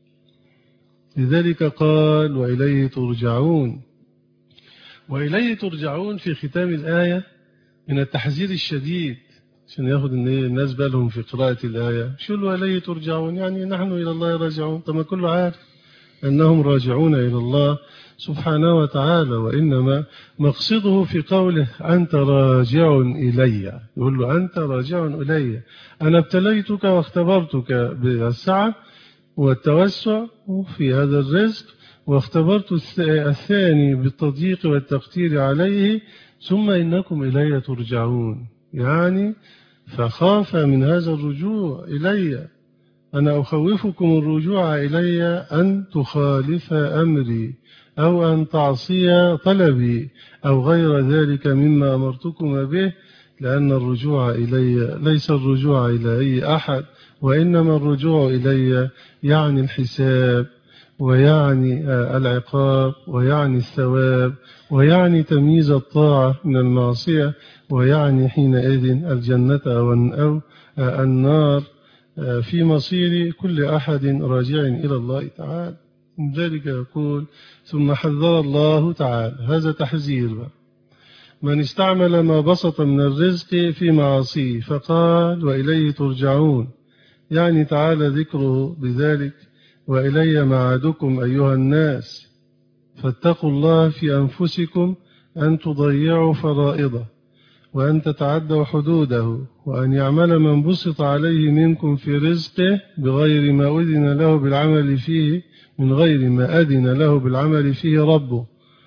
لذلك قال: وإليه ترجعون. وإليه ترجعون في ختام الآية من التحذير الشديد، عشان ياخد الناس بالهم في قراءة الآية. شو وإليه ترجعون؟ يعني نحن إلى الله راجعون. طبعا كله عارف أنهم راجعون إلى الله سبحانه وتعالى، وإنما مقصده في قوله أنت راجع إلي، يقول له أنت راجع إلي. أنا ابتليتك واختبرتك بالسعة والتوسع في هذا الرزق، واختبرت الثاني بالتضييق والتقتير عليه، ثم إنكم إلي ترجعون. يعني فخاف من هذا الرجوع إلي. أنا أخوفكم الرجوع إلي أن تخالف أمري أو أن تعصي طلبي أو غير ذلك مما أمرتكم به، لأن الرجوع إلي ليس الرجوع إلى أي أحد، وإنما الرجوع إلي يعني الحساب، ويعني العقاب، ويعني الثواب، ويعني تمييز الطاعة من المعصية، ويعني حينئذ الجنة أو النار في مصير كل أحد راجع إلى الله تعالى. من ذلك يقول: ثم حذر الله تعالى، هذا تحذير بقى، من استعمل ما بسط من الرزق في معاصيه فقال: وإليه ترجعون، يعني تعالى ذكره بذلك: وإلي معادكم أيها الناس، فاتقوا الله في أنفسكم أن تضيعوا فرائضه، وأن تتعدوا حدوده، وأن يعمل من بسط عليه منكم في رزقه بغير ما أذن له بالعمل فيه، من غير ما أذن له بالعمل فيه ربه.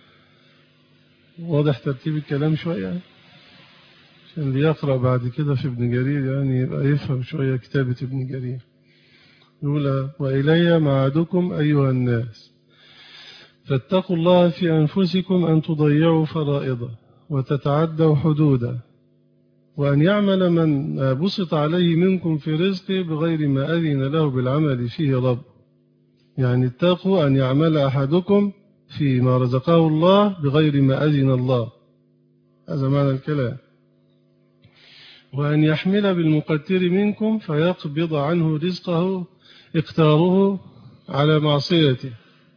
واضح ترتيب الكلام شوية، عشان اللي يقرأ بعد كده في ابن جرير يعني يبقى يفهم شوية كتابة ابن جرير. يقول: وإلي معادكم أيها الناس، فاتقوا الله في أنفسكم أن تضيعوا فرائضه، وتتعدوا حدوده، وأن يعمل من بسط عليه منكم في رزقه بغير ما أذن له بالعمل فيه رب. يعني اتقوا أن يعمل أحدكم فيما رزقه الله بغير ما أذن الله، هذا معنى الكلام. وأن يحمل بالمقتر منكم فيقبض عنه رزقه اقتاره على معصيته،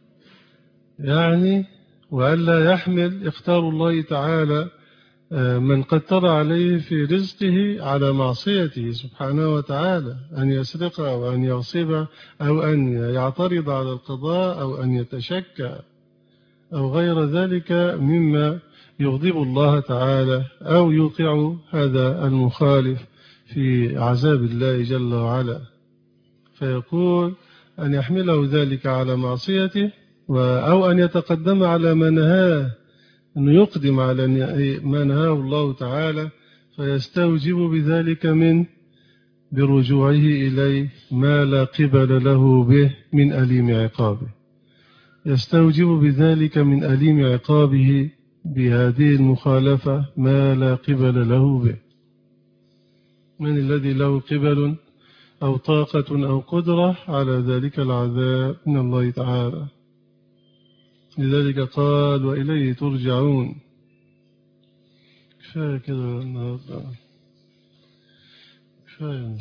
يعني وألا يحمل اختار الله تعالى من قتر عليه في رزقه على معصيته سبحانه وتعالى، أن يسرق أو أن يغصب أو أن يعترض على القضاء أو أن يتشكى أو غير ذلك مما يغضب الله تعالى أو يوقع هذا المخالف في عذاب الله جل وعلا. فيقول: أن يحمله ذلك على معصيته، أو أن يتقدم على ما نهاه، أنه يقدم على ما نهاه الله تعالى، فيستوجب بذلك برجوعه إليه ما لا قبل له به من أليم عقابه، يستوجب بذلك من أليم عقابه بهذه المخالفة ما لا قبل له به. من الذي له قبل أو طاقة أو قدرة على ذلك العذاب؟ من الله تعالى. لذلك قال: وإليه ترجعون. كفاية كده النهارده، كفاية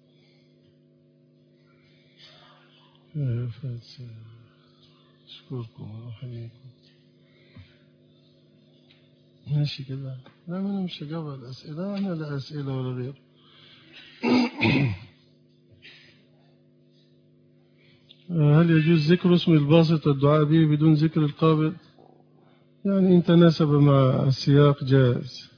كفاية. أشكركم وأحييكم. ماشي كده. لا، أنا مش هجاوب على الأسئلة، أنا لا أسئلة ولا غير. هل يجوز ذكر اسم الباسط والدعاء به بدون ذكر القابض؟ يعني إن تناسب مع السياق جائز.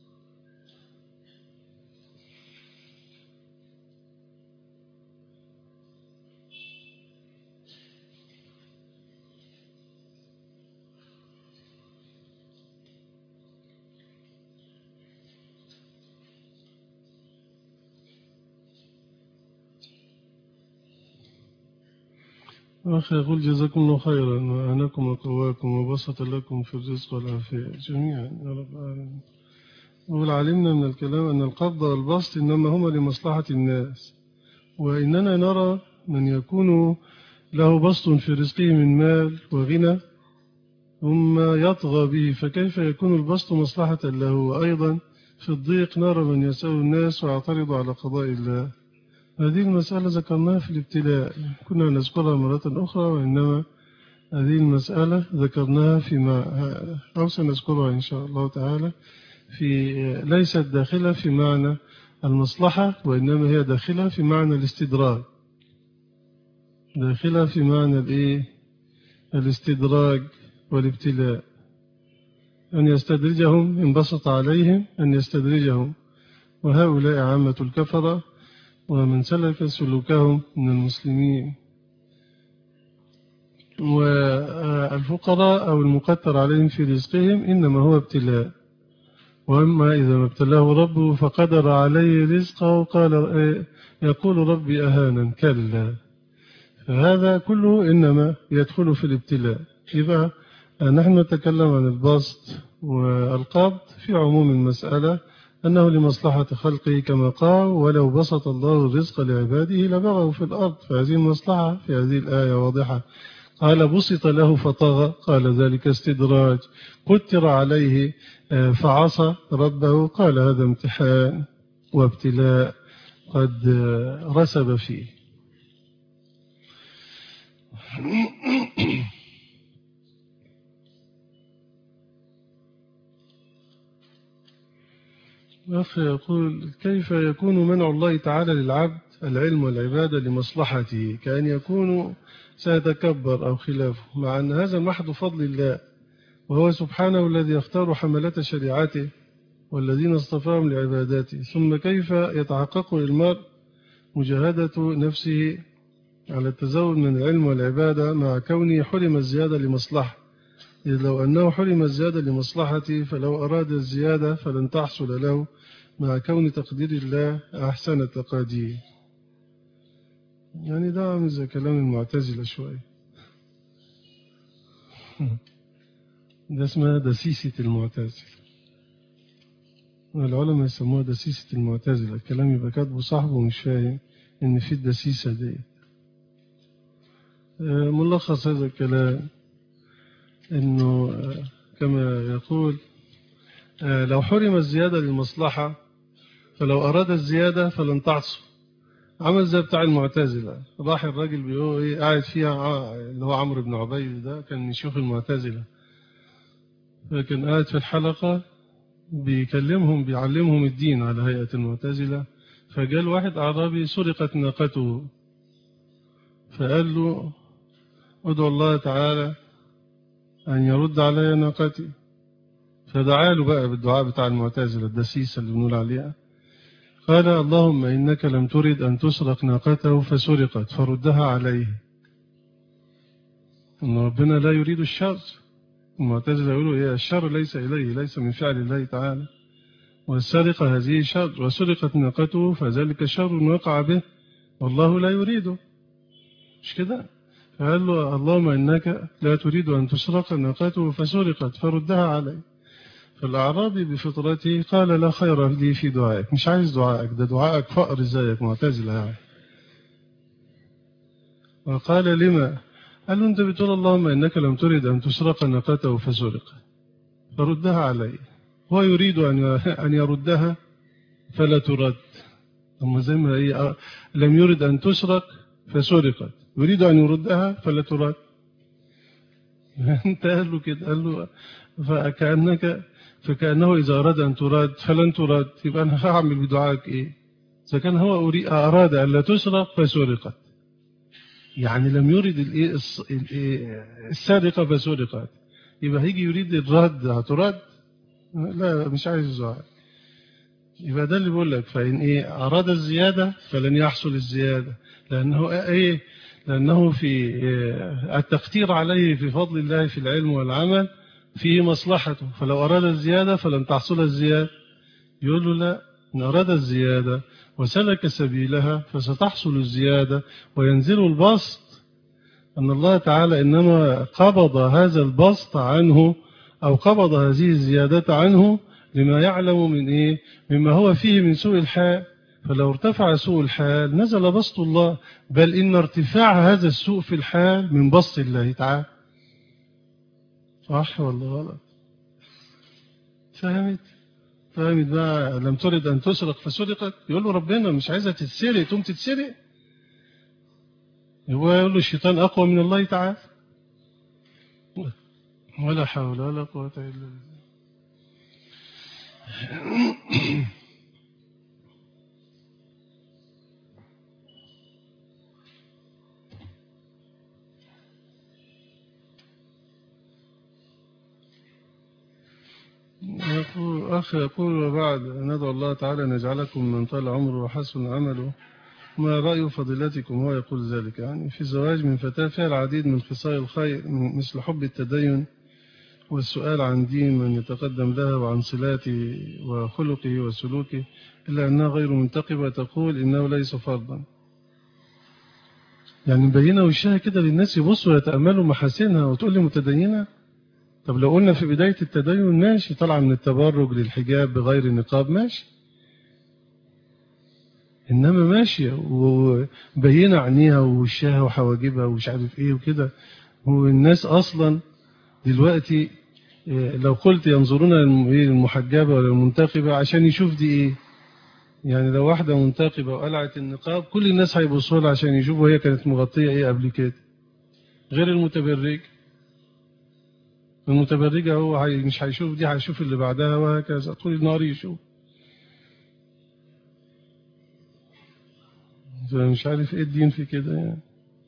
أخي يقول: جزاكم الله خيرا وأعناكم وقواكم وبسط لكم في الرزق والعافية جميعا يا رب العالمين. يقول: علمنا من الكلام أن القبض والبسط إنما هما لمصلحة الناس، وإننا نرى من يكون له بسط في رزقه من مال وغنى ثم يطغى به، فكيف يكون البسط مصلحة له؟ وأيضا في الضيق نرى من يسأل الناس ويعترض على قضاء الله. هذه المسألة ذكرناها في الابتلاء، كنا نذكرها مرة أخرى، وإنما هذه المسألة ذكرناها أو سنذكرها إن شاء الله تعالى ليست داخلة في معنى المصلحة، وإنما هي داخلة في معنى الاستدراج، داخلة في معنى الاستدراج والابتلاء، أن يستدرجهم إن بسط عليهم أن يستدرجهم، وهؤلاء عامة الكفرة ومن سلك سلوكهم من المسلمين. والفقراء أو المقتر عليهم في رزقهم إنما هو ابتلاء، وأما إذا ما ابتلاه ربه فقدر عليه رزقه قال يقول ربي أهانا، كلا، فهذا كله إنما يدخل في الابتلاء. إذا نحن نتكلم عن البسط والقبض في عموم المسألة أنه لمصلحة خلقه كما قال: ولو بسط الله الرزق لعباده لبغوا في الأرض، فهذه المصلحة في هذه الآية واضحة. قال بسط له فطغى قال ذلك استدراج، قتر عليه فعصى ربه قال هذا امتحان وابتلاء قد رسب فيه. الأخ يقول كيف يكون منع الله تعالى للعبد العلم والعبادة لمصلحته كأن يكون سيتكبر أو خلافه، مع أن هذا محض فضل الله، وهو سبحانه الذي يختار حملة شريعته والذين اصطفاهم لعباداته. ثم كيف يتحقق للمرء مجاهدة نفسه على التزود من العلم والعبادة مع كونه حرم الزيادة لمصلحة؟ إذ لو أنه حرم الزيادة لمصلحته فلو أراد الزيادة فلن تحصل له مع كون تقدير الله أحسن التقادير. يعني ده عامل زي كلام المعتزلة شوية. ده اسمها دسيسة المعتزلة، العلماء يسموها دسيسة المعتزلة. الكلام يبقى كاتبه صاحبه ومش فاهم إن في الدسيسة دي. ملخص هذا الكلام إنه كما يقول لو حرم الزيادة للمصلحة فلو أراد الزيادة فلن تعصوا. عمل زي بتاع المعتزلة، راح الراجل بيقول إيه قاعد فيها اللي هو عمرو بن عبيد ده كان من شيوخ المعتزلة، فكان قاعد في الحلقة بيكلمهم بيعلمهم الدين على هيئة المعتزلة، فجاء واحد أعرابي سرقت ناقته، فقال له ادعو الله تعالى أن يرد علي ناقتي، فدعا له بقى بالدعاء بتاع المعتزلة الدسيسة اللي بنقول عليها، قال اللهم إنك لم ترد أن تسرق ناقته فسرقت فردها عليه. إن ربنا لا يريد الشر، المعتزلة يقولوا إيه الشر ليس إليه، ليس من فعل الله تعالى، والسرقة هذه شر، وسرقت ناقته فذلك شر وقع به والله لا يريده، مش كده؟ فقال له اللهم إنك لا تريد أن تسرق ناقته فسرقت فردها عليه. فالأعرابي بفطرته قال لا خير لي في دعائك، مش عايز دعائك، ده دعائك فقر زيك معتزلة يعني. وقال لما؟ قال له أنت بتقول اللهم إنك لم تريد أن تسرق ناقته فسرقت فردها عليه، هو يريد أن يردها فلا ترد. ثم زي ما هي لم يرد أن تسرق فسرقت، يريد أن يردها فلا ترد. أنت قال له كده، قال له فكأنه إذا أراد أن ترد فلن ترد، يبقى أنا هعمل بدعائك إيه؟ إذا كان هو أراد أن لا تسرق فسرقت، يعني لم يرد السرقة فسرقت، يبقى هيجي يريد الرد هترد؟ لا مش عايز دعاء. يبقى ده اللي بقول لك، فإن أراد الزيادة فلن يحصل الزيادة، لأنه في التقتير عليه في فضل الله في العلم والعمل فيه مصلحته، فلو أراد الزيادة فلن تحصل الزيادة. يقول له لا، إن أراد الزيادة وسلك سبيلها فستحصل الزيادة وينزل البسط، أن الله تعالى إنما قبض هذا البسط عنه أو قبض هذه الزيادة عنه لما يعلم مما هو فيه من سوء الحال، فلو ارتفع سوء الحال نزل بسط الله، بل إن ارتفاع هذا السوء في الحال من بسط الله تعالى. صح ولا غلط؟ فهمت بقى؟ لم ترد أن تسرق فسرقت، يقول له ربنا مش عايزة تتسرق تقوم تتسرق، هو يقول له الشيطان أقوى من الله تعالى. ولا حول ولا قوة إلا بالله. أخ يقول وبعد ندعو الله تعالى أن يجعلكم من طال عمره وحسن عمله، ما رأي فضيلتكم؟ هو يقول ذلك يعني في الزواج من فتاة فيها العديد من خصال الخير مثل حب التدين والسؤال عن دين من يتقدم لها وعن صلاته وخلقه وسلوكه، إلا أنها غير منتقبة، تقول إنه ليس فرضا. يعني مبينة وشها كده للناس يبصوا ويتأملوا محاسنها وتقول لي متدينة؟ طب لو قلنا في بداية التدين ماشي، طالعة من التبرج للحجاب بغير نقاب ماشي، إنما ماشية وبينة عينيها ووشها وحواجبها ومش عارف إيه وكده، هو الناس أصلا دلوقتي لو قلت ينظرون للمحجبة ولا المنتقبة عشان يشوف دي إيه، يعني لو واحدة منتقبة وقلعت النقاب كل الناس هيبصوا لها عشان يشوفوا هي كانت مغطية إيه قبل كده، غير المتبرج. المتبرجة هو مش هيشوف دي، هيشوف اللي بعدها وهكذا طول النهار يشوف. مش عارف إيه الدين في كده يعني.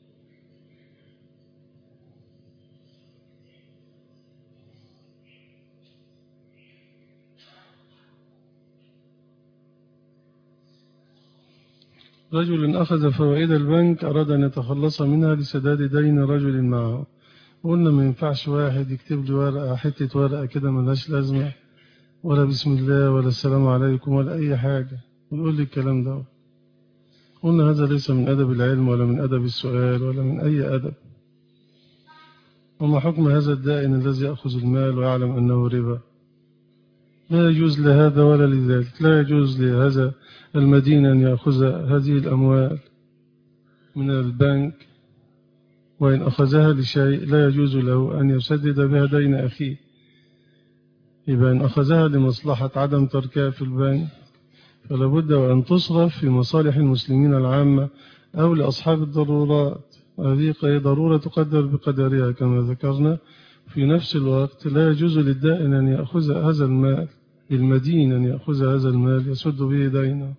رجل أخذ فوائد البنك أراد أن يتخلص منها لسداد دين رجل معه. قلنا ما ينفعش واحد يكتب لي ورقة، حتة ورقة كده ملهاش لازمة، ولا بسم الله ولا السلام عليكم ولا أي حاجة، ويقول لي الكلام ده. قلنا هذا ليس من أدب العلم ولا من أدب السؤال ولا من أي أدب. وما حكم هذا الدائن الذي يأخذ المال ويعلم أنه ربا؟ لا يجوز لهذا ولا لذلك. لا يجوز لهذا المدين أن يأخذ هذه الأموال من البنك، وإن أخذها لشيء لا يجوز له أن يسدد بها دين أخيه. يبقى إن أخذها لمصلحة عدم تركها في البنك فلا بد وأن تصرف في مصالح المسلمين العامة أو لأصحاب الضرورات. هذه ضرورة تقدر بقدرها كما ذكرنا. في نفس الوقت لا يجوز للدائن أن يأخذ هذا المال، للمدين أن يأخذ هذا المال يسد به دينه.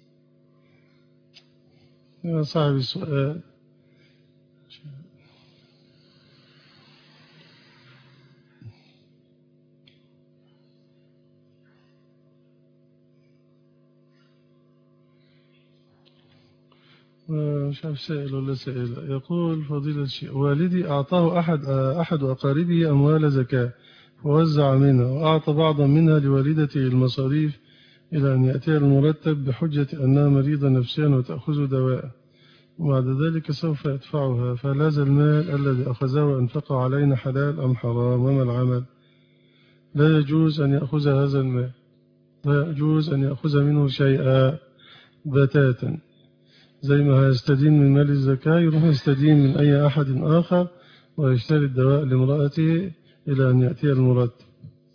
يا صاحب السؤال، مش عارف سائل ولا سائل. يقول فضيلة الشيخ، والدي أعطاه أحد أقاربه أموال زكاة فوزع منها، وأعطى بعضا منها لوالدته المصاريف إلى أن يأتي المرتب بحجة أنها مريضة نفسيا وتأخذ دواء، وبعد ذلك سوف يدفعها. فهل هذا المال الذي أخذه وأنفقه علينا حلال أم حرام؟ وما العمل؟ لا يجوز أن يأخذ هذا المال، لا يجوز أن يأخذ منه شيئا بتاتا. زي ما هيستدين من مال الزكاة يروح يستدين من أي أحد آخر ويشتري الدواء لامرأته إلى أن يأتي المرتب.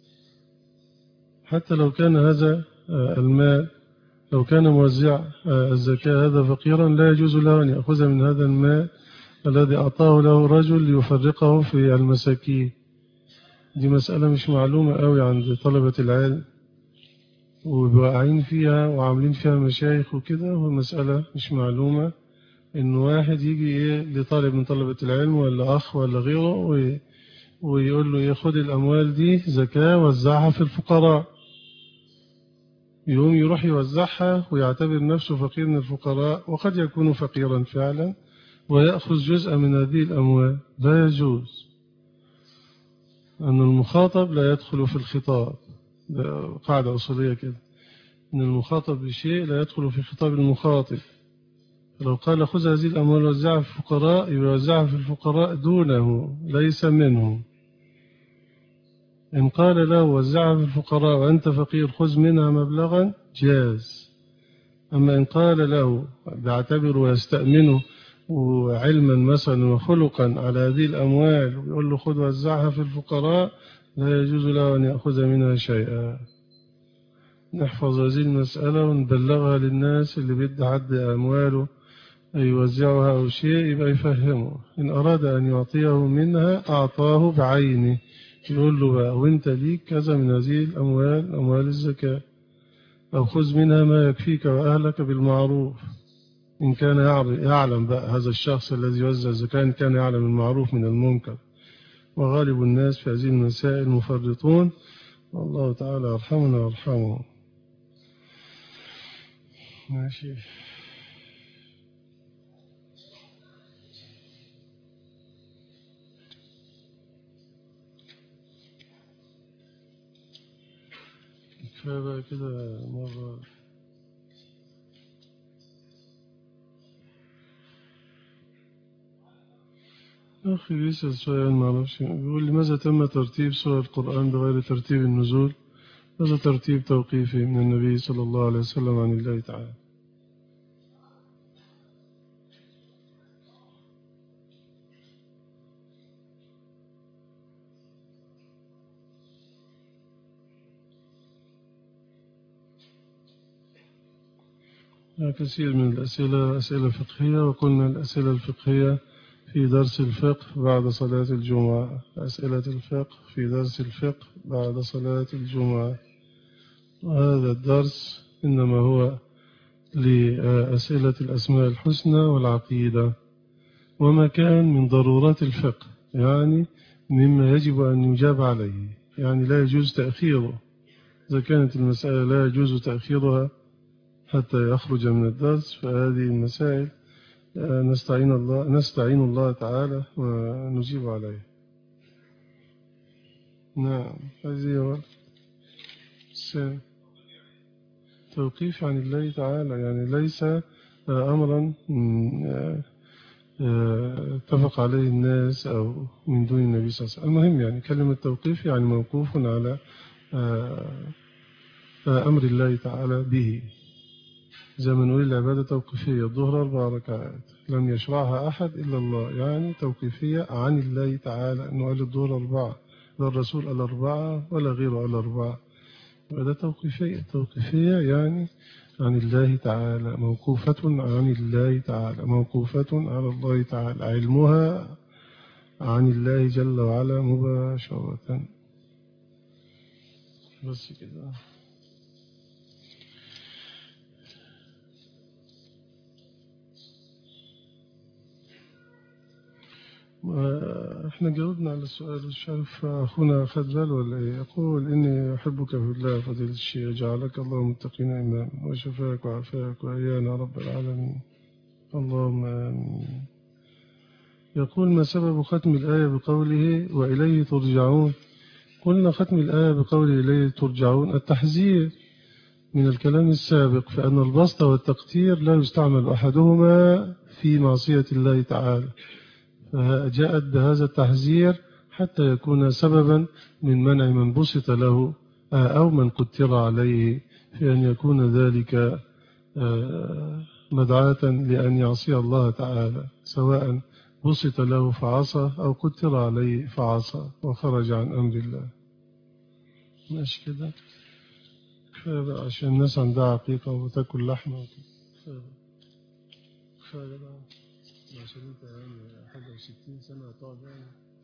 حتى لو كان هذا المال، لو كان موزع الزكاة هذا فقيرا، لا يجوز له أن يأخذ من هذا المال الذي أعطاه له رجل ليفرقه في المساكين. دي مسألة مش معلومة قوي عند طلبة العلم، وواقعين فيها وعاملين فيها مشايخ وكده، والمسألة مش معلومة. إن واحد يجي لطالب من طلبة العلم ولا أخ ولا غيره ويقول له ياخد الأموال دي زكاة وزعها في الفقراء، يوم يروح يوزعها ويعتبر نفسه فقير من الفقراء، وقد يكون فقيرا فعلا، ويأخذ جزء من هذه الأموال. لا يجوز. أن المخاطب لا يدخل في الخطاب، قاعدة أصولية كده، أن المخاطب بشيء لا يدخل في خطاب المخاطب. لو قال خذ هذه الأموال وزعها في الفقراء، يوزعها في الفقراء دونه ليس منهم. إن قال له وزعها في الفقراء وأنت فقير خذ منها مبلغا جاز. أما إن قال له بيعتبر ويستأمنه وعلما مثلا وخلقا على هذه الأموال ويقول له خذ وزعها في الفقراء، لا يجوز له أن يأخذ منها شيئا. نحفظ هذه المسألة ونبلغها للناس اللي بيدي حد أمواله يوزعها أو شيء يبقى يفهمه. إن أراد أن يعطيه منها أعطاه بعينه، يقول له بقى وانت ليك كذا من هذه الأموال، أموال الزكاة، أو خذ منها ما يكفيك وأهلك بالمعروف. إن كان يعلم بقى هذا الشخص الذي يوزع الزكاة، إن كان يعلم المعروف من المنكر. وغالب الناس في هذه المسائل مفرطون، والله تعالى يرحمنا ويرحمه. ماشي. كفاية بقى كده مرة. أخي بيسأل سؤال معرفش، بيقول لماذا تم ترتيب سور القرآن بغير ترتيب النزول؟ هذا ترتيب توقيفي من النبي صلى الله عليه وسلم عن الله تعالى. كثير من الأسئلة أسئلة فقهية، وقلنا الأسئلة الفقهية في درس الفقه بعد صلاة الجمعة. أسئلة الفقه في درس الفقه بعد صلاة الجمعة. وهذا الدرس إنما هو لأسئلة الأسماء الحسنى والعقيدة، وما كان من ضرورات الفقه، يعني مما يجب أن يجاب عليه، يعني لا يجوز تأخيره. إذا كانت المسألة لا يجوز تأخيرها حتى يخرج من الدرس، فهذه المسائل نستعين الله تعالى ونجيب عليه. نعم، هذه هو توقيف عن الله تعالى، يعني ليس أمرا اتفق عليه الناس أو من دون النبي صلى الله عليه وسلم. المهم يعني كلمة توقيف يعني موقوف على أمر الله تعالى به. زي ما نقول العبادة توقيفية، الظهر 4 ركعات لم يشرعها أحد إلا الله، يعني توقيفية عن الله تعالى، أنه قال الظهر 4، لا الرسول قال 4 ولا غيره قال 4. وهذا توقيفية يعني عن الله تعالى، موقوفة عن الله تعالى، موقوفة على الله تعالى، علمها عن الله جل وعلا مباشرة. بس كده. احنا جاوبنا على السؤال، مش عارف اخونا خد باله ولا ايه. يقول اني احبك في الله فضيلة الشيخ، جعلك الله متقين امام وشفاك وعافاك وايانا رب العالمين، اللهم امين. يقول ما سبب ختم الآية بقوله وإليه ترجعون؟ قلنا ختم الآية بقوله إليه ترجعون التحذير من الكلام السابق، فأن البسط والتقتير لا يستعمل أحدهما في معصية الله تعالى، فجاءت بهذا التحذير حتى يكون سببا من منع من بسط له أو من قتر عليه، في أن يكون ذلك مدعاة لأن يعصي الله تعالى، سواء بسط له فعصى أو قتر عليه فعصى وخرج عن أمر الله. ماشي كده، كفاية بقى عشان الناس عندها عقيقة وتاكل لحمة وكده. كفاية بقى عشان انت يعني حاجة و60 سنة هتقعد يعني.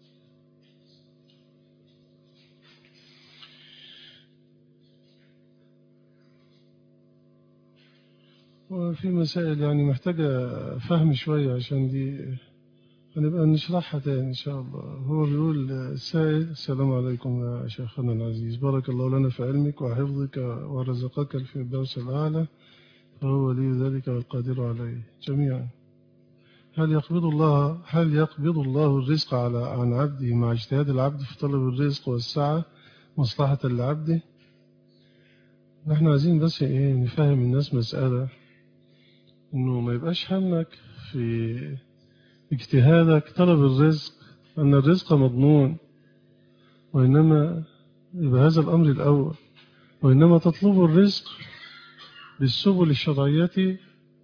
وفي مسائل يعني محتاجة فهم شوية، عشان دي هنبقى نشرحها تاني إن شاء الله. هو بيقول السائل: السلام عليكم يا شيخنا العزيز، بارك الله لنا في علمك وحفظك ورزقك الفردوس الأعلى، فهو لي ذلك والقادر عليه جميعا. هل يقبض الله الرزق عن عبده مع اجتهاد العبد في طلب الرزق والسعة مصلحة لعبده؟ نحن عايزين بس نفهم الناس مسألة، إنه ما يبقاش همك في اجتهادك طلب الرزق أن الرزق مضمون، وإنما يبقى هذا الأمر الأول، وإنما تطلب الرزق بالسبل الشرعية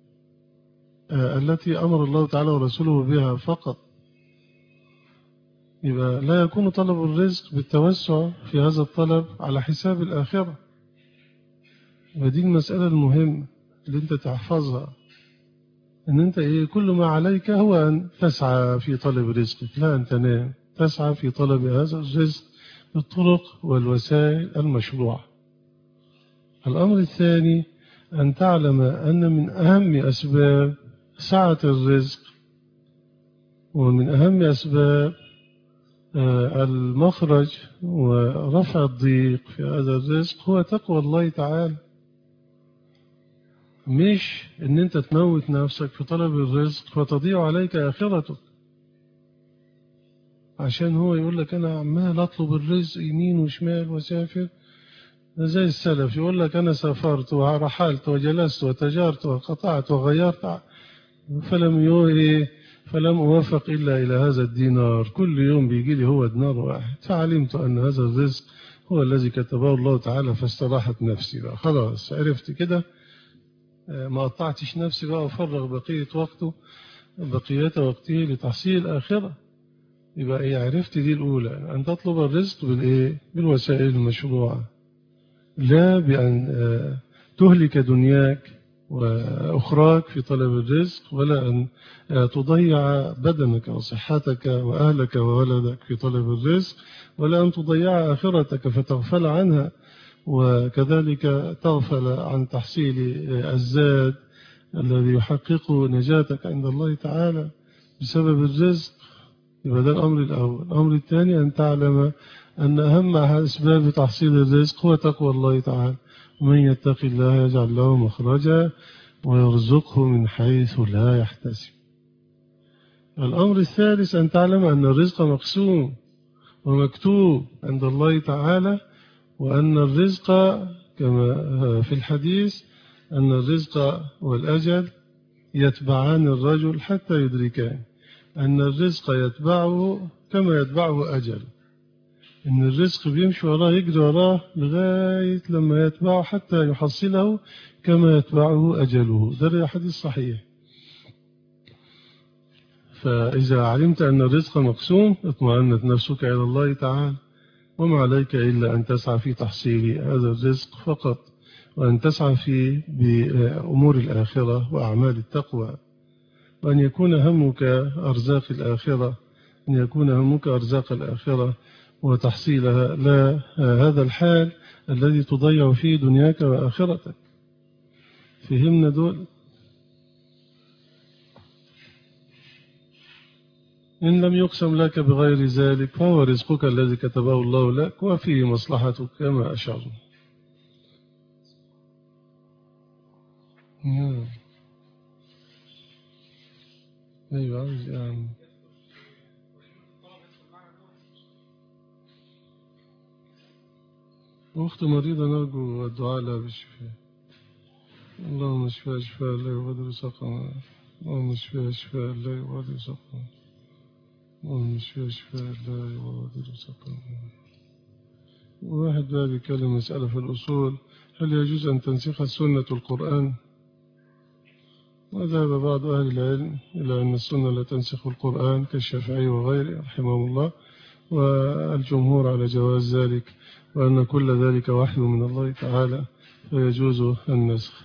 التي أمر الله تعالى ورسوله بها فقط. يبقى لا يكون طلب الرزق بالتوسع في هذا الطلب على حساب الآخرة. ودي المسألة المهمة اللي انت تحفظها، ان انت كل ما عليك هو أن تسعى في طلب رزقك، لا أن تنام، تسعى في طلب هذا الرزق بالطرق والوسائل المشروعة. الأمر الثاني أن تعلم أن من أهم أسباب سعة الرزق ومن أهم أسباب المخرج ورفع الضيق في هذا الرزق هو تقوى الله تعالى، مش ان انت تموت نفسك في طلب الرزق فتضيع عليك آخرتك. عشان هو يقول لك انا عمال اطلب الرزق يمين وشمال وسافر، زي السلف يقول لك انا سافرت ورحلت وجلست وتجارت وقطعت وغيرت فلم أوفق إلا إلى هذا الدينار، كل يوم بيجي لي هو دينار واحد، فعلمت أن هذا الرزق هو الذي كتبه الله تعالى فاستراحت نفسي بقى، خلاص عرفت كده، ما قطعتش نفسي بقى وفرغ بقية وقته لتحصيل الآخرة. يبقى عرفت دي الأولى، أن تطلب الرزق بالوسائل المشروعة، لا بأن تهلك دنياك وأخراك في طلب الرزق، ولا أن تضيع بدنك وصحتك وأهلك وولدك في طلب الرزق، ولا أن تضيع آخرتك فتغفل عنها، وكذلك تغفل عن تحصيل الزاد الذي يحقق نجاتك عند الله تعالى بسبب الرزق. يبقى ده الأمر الأول. الأمر الثاني أن تعلم أن أهم أسباب تحصيل الرزق هو تقوى الله تعالى، ومن يتق الله يجعل له مخرجا ويرزقه من حيث لا يحتسب. الأمر الثالث أن تعلم أن الرزق مقسوم ومكتوب عند الله تعالى، وأن الرزق كما في الحديث أن الرزق والأجل يتبعان الرجل حتى يدركان، أن الرزق يتبعه كما يتبعه أجل، إن الرزق بيمشي وراه يجري وراه لغاية لما يتبعه حتى يحصله كما يتبعه أجله. ده الحديث صحيح. فإذا علمت أن الرزق مقسوم اطمأنت نفسك إلى الله تعالى، وما عليك إلا أن تسعى في تحصيل هذا الرزق فقط، وأن تسعى في بأمور الآخرة وأعمال التقوى، وأن يكون همك أرزاق الآخرة، أن يكون همك أرزاق الآخرة وتحصيلها، لا هذا الحال الذي تضيع فيه دنياك وآخرتك. فهمنا دول؟ إن لم يقسم لك بغير ذلك فهو رزقك الذي كتبه الله لك وفيه مصلحتك كما أشرنا. أيوة يعني أخت مريضة نرجو الدعاء لها بالشفاء. اللهم اشفها شفاء لا يغادر سقما، اللهم اشفها شفاء لا يغادر سقما، اللهم اشفها شفاء لا يغادر سقما. واحد بقى بيتكلم مسألة في الأصول: هل يجوز أن تنسخ السنة القرآن؟ وذهب بعض أهل العلم إلى أن السنة لا تنسخ القرآن كالشافعي وغيره رحمه الله، والجمهور على جواز ذلك، وأن كل ذلك وحي من الله تعالى فيجوز النسخ.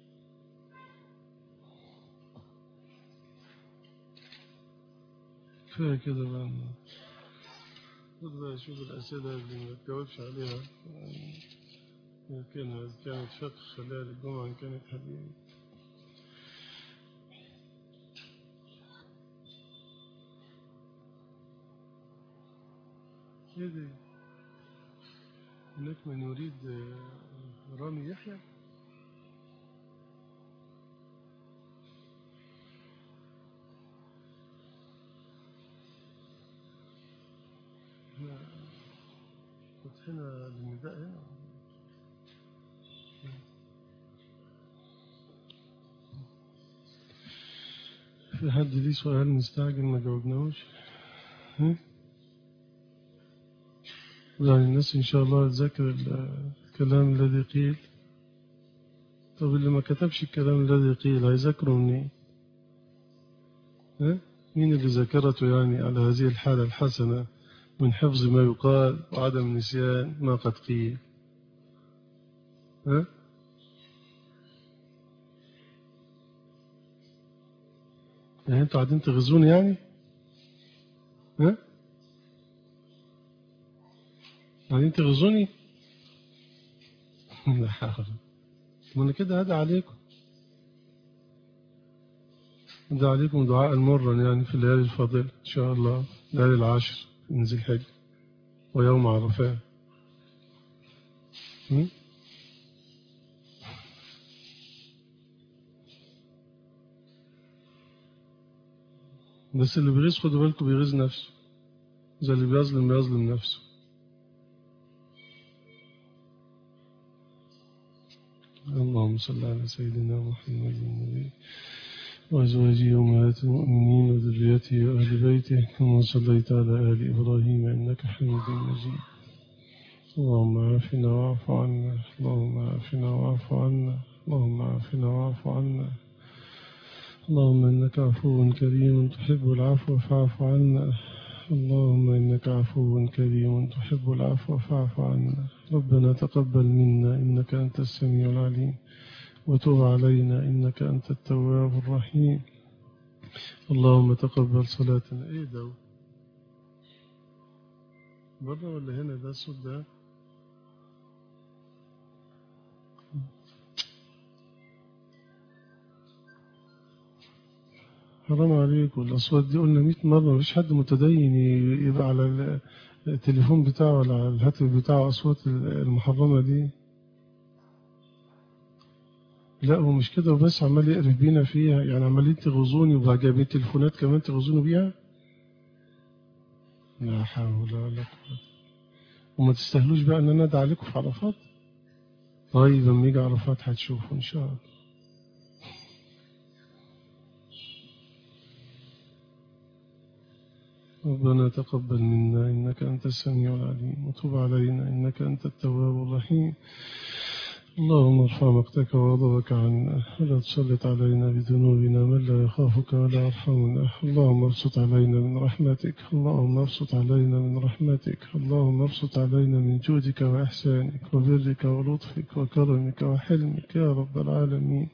كفاية كده بقى، خد بقى شوف الأسئلة اللي ما تجاوبش عليها، كانت فقه خلال الجمعة إن كانت حديث. كده هناك من يريد رامي يحيى. فتحنا النداء هنا. في حد ليه سؤال مستعجل ما جاوبناهوش؟ يعني الناس إن شاء الله تذكر الكلام الذي قيل. طب اللي ما كتبش الكلام الذي قيل هيذكره منين؟ مين اللي ذكرته يعني على هذه الحالة الحسنة من حفظ ما يقال وعدم نسيان ما قد قيل؟ يعني انتوا قاعدين تغزوني يعني؟ قاعدين تغزوني؟ لا حول. ما انا كده هدى عليكم، هدى عليكم دعاء مرا يعني في الليالي الفاضلة إن شاء الله، ليالي العشر من ذي الحجة ويوم عرفات. بس اللي بيغيظ خدوا بالكم بيغيظ نفسه، زي اللي بيظلم نفسه. اللهم صل على سيدنا محمد النبي وأزواجه أمهات المؤمنين وذريته وأهل بيته كما صليت على آل إبراهيم إنك حميد مجيد. اللهم عافنا واعف عنا، اللهم عافنا واعف عنا، اللهم عافنا واعف عنا. اللهم إنك عفو كريم تحب العفو فاعف عنا، اللهم إنك عفو كريم تحب العفو فاعف عنا. ربنا تقبل منا إنك أنت السميع العليم، وتب علينا إنك أنت التواب الرحيم. اللهم تقبل صلاتنا. إيه ده؟ بره ولا هنا ده الصوت ده؟ حرام عليك، والأصوات دي قلنا 100 مرة مفيش حد متدين يبقى على التليفون بتاعه ولا على الهاتف بتاعه أصوات المحرمة دي. لا هو مش كده وبس، عمال يقرف بينا فيها، يعني عمالين تغزوني وبقى جايبين تليفونات كمان تغزوني بيها. لا حول ولا قوة. وما تستاهلوش بقى ان انا ادعي عليكم في عرفات. طيب لما يجي عرفات هتشوفوا ان شاء الله. ربنا تقبل منا إنك أنت السميع العليم، وتب علينا إنك أنت التواب الرحيم. اللهم ارفع مقتك وغضبك عنا، ولا تسلط علينا بذنوبنا من لا يخافك ولا يرحمنا. اللهم ابسط علينا من رحمتك، اللهم ابسط علينا من رحمتك، اللهم ابسط علينا من جودك وإحسانك وبرك ولطفك وكرمك وحلمك يا رب العالمين.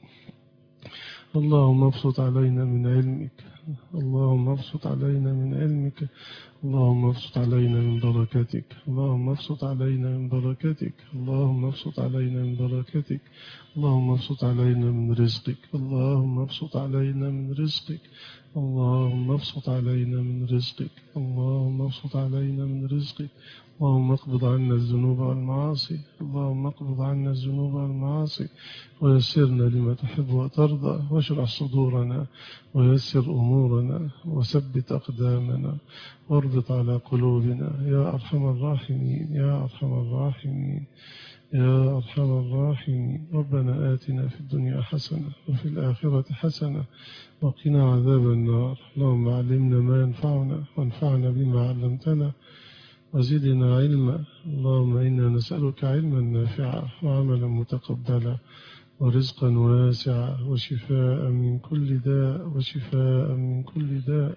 اللهم ابسط علينا من علمك، اللهم ابسط علينا من علمك، اللهم ابسط علينا من بركتك، اللهم ابسط علينا من بركتك، اللهم ابسط علينا من بركتك، اللهم ابسط علينا من رزقك، اللهم ابسط علينا من رزقك، اللهم ابسط علينا من رزقك، اللهم ابسط علينا من رزقك. اللهم اقبض عنا الذنوب والمعاصي، اللهم اقبض عنا الذنوب والمعاصي، ويسرنا لما تحب وترضى، واشرح صدورنا ويسر أمورنا وثبت أقدامنا واربط على قلوبنا يا أرحم الراحمين يا أرحم الراحمين يا أرحم الراحمين. ربنا آتنا في الدنيا حسنة وفي الآخرة حسنة وقنا عذاب النار. اللهم علمنا ما ينفعنا وانفعنا بما علمتنا وزدنا علما. اللهم إنا نسألك علما نافعا وعملا متقبلا ورزقا واسعا وشفاء من كل داء وشفاء من كل داء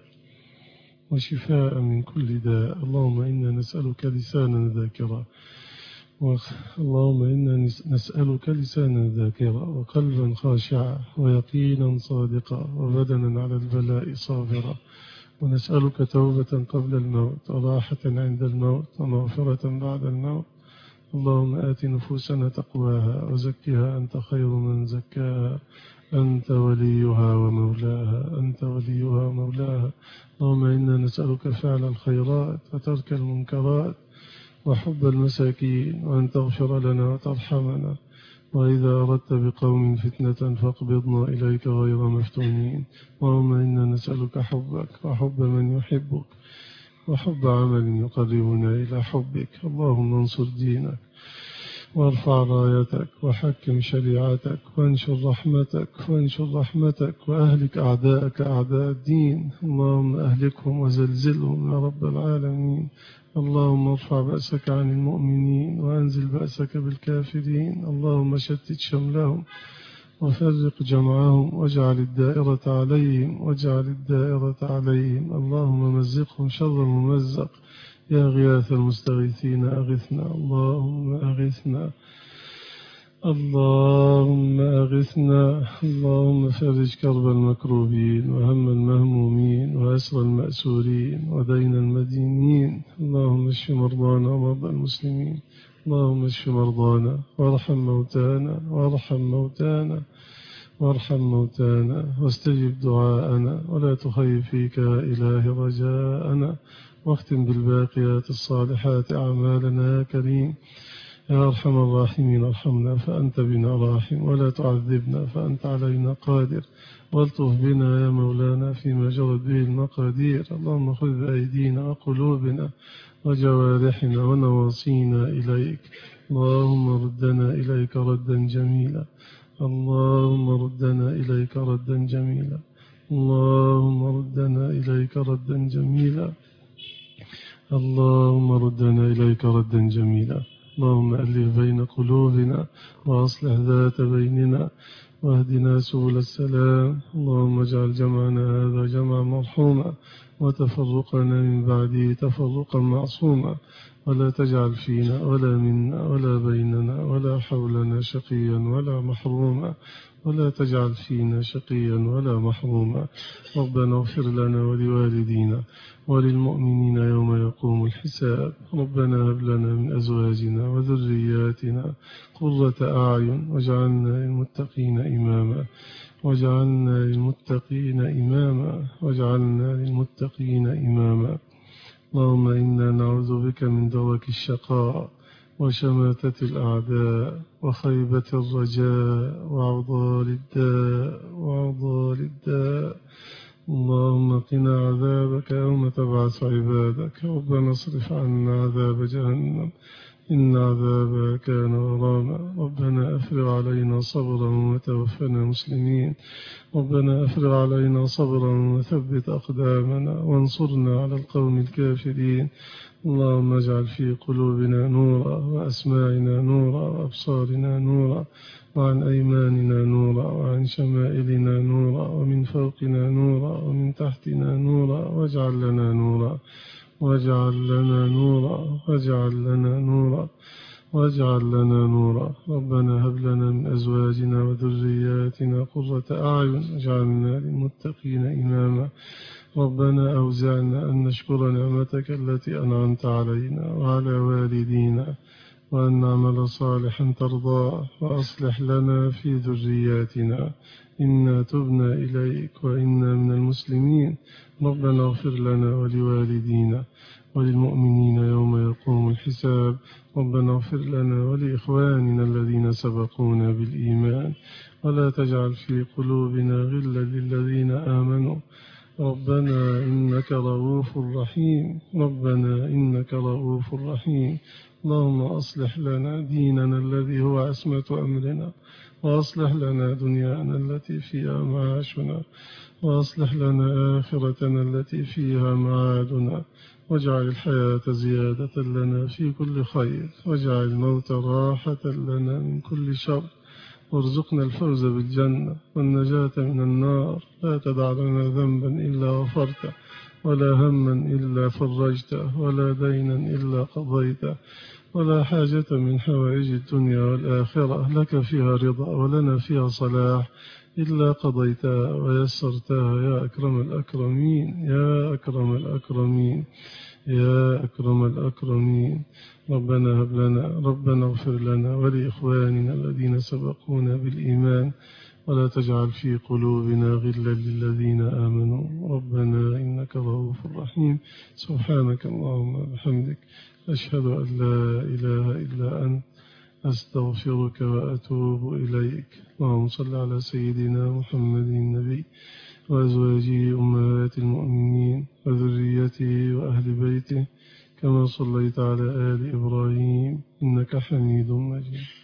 وشفاء من كل داء. اللهم إنا نسألك لسانا ذاكرا، اللهم إنا نسألك لسانا ذاكرا وقلبا خاشعا ويقينا صادقا وبدنا على البلاء صابرا، ونسألك توبة قبل الموت وراحة عند الموت ومغفرة بعد الموت. اللهم آت نفوسنا تقواها وزكها أنت خير من زكاها، أنت وليها ومولاها، أنت وليها ومولاها. اللهم إنا نسألك فعل الخيرات وترك المنكرات وحب المساكين، وأن تغفر لنا وترحمنا، وإذا أردت بقوم فتنة فاقبضنا إليك غير مفتونين. اللهم إنا نسألك حبك وحب من يحبك وحب عمل يقربنا إلى حبك. اللهم انصر دينك وارفع رايتك وحكم شريعتك وانشر رحمتك وأهلك أعداءك أعداء الدين. اللهم أهلكهم وزلزلهم يا رب العالمين. اللهم ارفع بأسك عن المؤمنين وأنزل بأسك بالكافرين. اللهم شتت شملهم وفرق جمعهم واجعل الدائرة عليهم اللهم مزقهم شر ممزق. يا غياث المستغيثين أغثنا، اللهم أغثنا، اللهم أغثنا. اللهم فرج كرب المكروبين وهم المهمومين وأسر المأسورين ودين المدينين. اللهم اشف مرضانا ومرضى المسلمين، اللهم اشف مرضانا وارحم موتانا واستجب دعاءنا، ولا تخيب فيك يا إله رجاءنا، واختم بالباقيات الصالحات أعمالنا يا كريم. يا أرحم الراحمين ارحمنا فأنت بنا راحم، ولا تعذبنا فأنت علينا قادر، والطف بنا يا مولانا فيما جرت به المقادير. اللهم خذ بأيدينا وقلوبنا وجوارحنا ونواصينا إليك. اللهم ردنا إليك ردا جميلا، اللهم ردنا إليك ردا جميلا، اللهم ردنا إليك ردا جميلا، اللهم ردنا إليك ردا جميلا. اللهم ألف بين قلوبنا وأصلح ذات بيننا واهدنا سبل السلام. اللهم اجعل جمعنا هذا جمعا مرحوما وتفرقنا من بعده تفرقا معصوما، ولا تجعل فينا ولا منا ولا بيننا ولا حولنا شقيا ولا محروما، ولا تجعل فينا شقيا ولا محروما. ربنا اغفر لنا ولوالدينا وللمؤمنين يوم يقوم الحساب. ربنا هب لنا من أزواجنا وذرياتنا قرة أعين واجعلنا للمتقين إماما، واجعلنا للمتقين إماما، واجعلنا للمتقين إماما. اللهم إنا نعوذ بك من درك الشقاء وشماتة الأعداء وخيبة الرجاء وعضال الداء. اللهم قنا عذابك يوم تبعث عبادك. ربنا اصرف عنا عذاب جهنم إن عذابها كان غراما. ربنا أفرغ علينا صبرا وتوفنا مسلمين. ربنا أفرغ علينا صبرا وثبت أقدامنا وانصرنا على القوم الكافرين. اللهم اجعل في قلوبنا نورا وأسماعنا نورا وأبصارنا نورا وعن أيماننا نورا وعن شمائلنا نورا ومن فوقنا نورا ومن تحتنا نورا واجعل لنا نورا واجعل لنا نورا واجعل لنا نورا واجعل لنا نورا. ربنا هب لنا من أزواجنا وذرياتنا قرة أعين واجعلنا للمتقين إماما. ربنا أوزعنا أن نشكر نعمتك التي أنعمت علينا وعلى والدينا وأن نعمل صالحا ترضاه وأصلح لنا في ذرياتنا إنا تبنا إليك وإنا من المسلمين. ربنا اغفر لنا ولوالدينا وللمؤمنين يوم يقوم الحساب. ربنا اغفر لنا ولإخواننا الذين سبقونا بالإيمان ولا تجعل في قلوبنا غلا للذين آمنوا. ربنا إنك رؤوف رحيم. ربنا إنك رؤوف رحيم. اللهم أصلح لنا ديننا الذي هو عصمة أمرنا، وأصلح لنا دنيانا التي فيها معاشنا، وأصلح لنا آخرتنا التي فيها معادنا، واجعل الحياة زيادة لنا في كل خير، واجعل الموت راحة لنا من كل شر، وارزقنا الفوز بالجنة والنجاة من النار. لا تدع لنا ذنبا إلا غفرته، ولا هما إلا فرجته، ولا دينا إلا قضيته، ولا حاجة من حوائج الدنيا والآخرة لك فيها رضا ولنا فيها صلاح إلا قضيتها ويسرتها يا أكرم الأكرمين يا أكرم الأكرمين يا أكرم الأكرمين. ربنا هب لنا ربنا اغفر لنا ولإخواننا الذين سبقونا بالإيمان ولا تجعل في قلوبنا غلا للذين آمنوا. ربنا إنك رؤوف رحيم. سبحانك اللهم وبحمدك أشهد أن لا إله إلا أنت أستغفرك وأتوب إليك. اللهم صل على سيدنا محمد النبي وأزواجه أمهات المؤمنين وذريته وأهل بيته كما صليت على آل إبراهيم إنك حميد مجيد.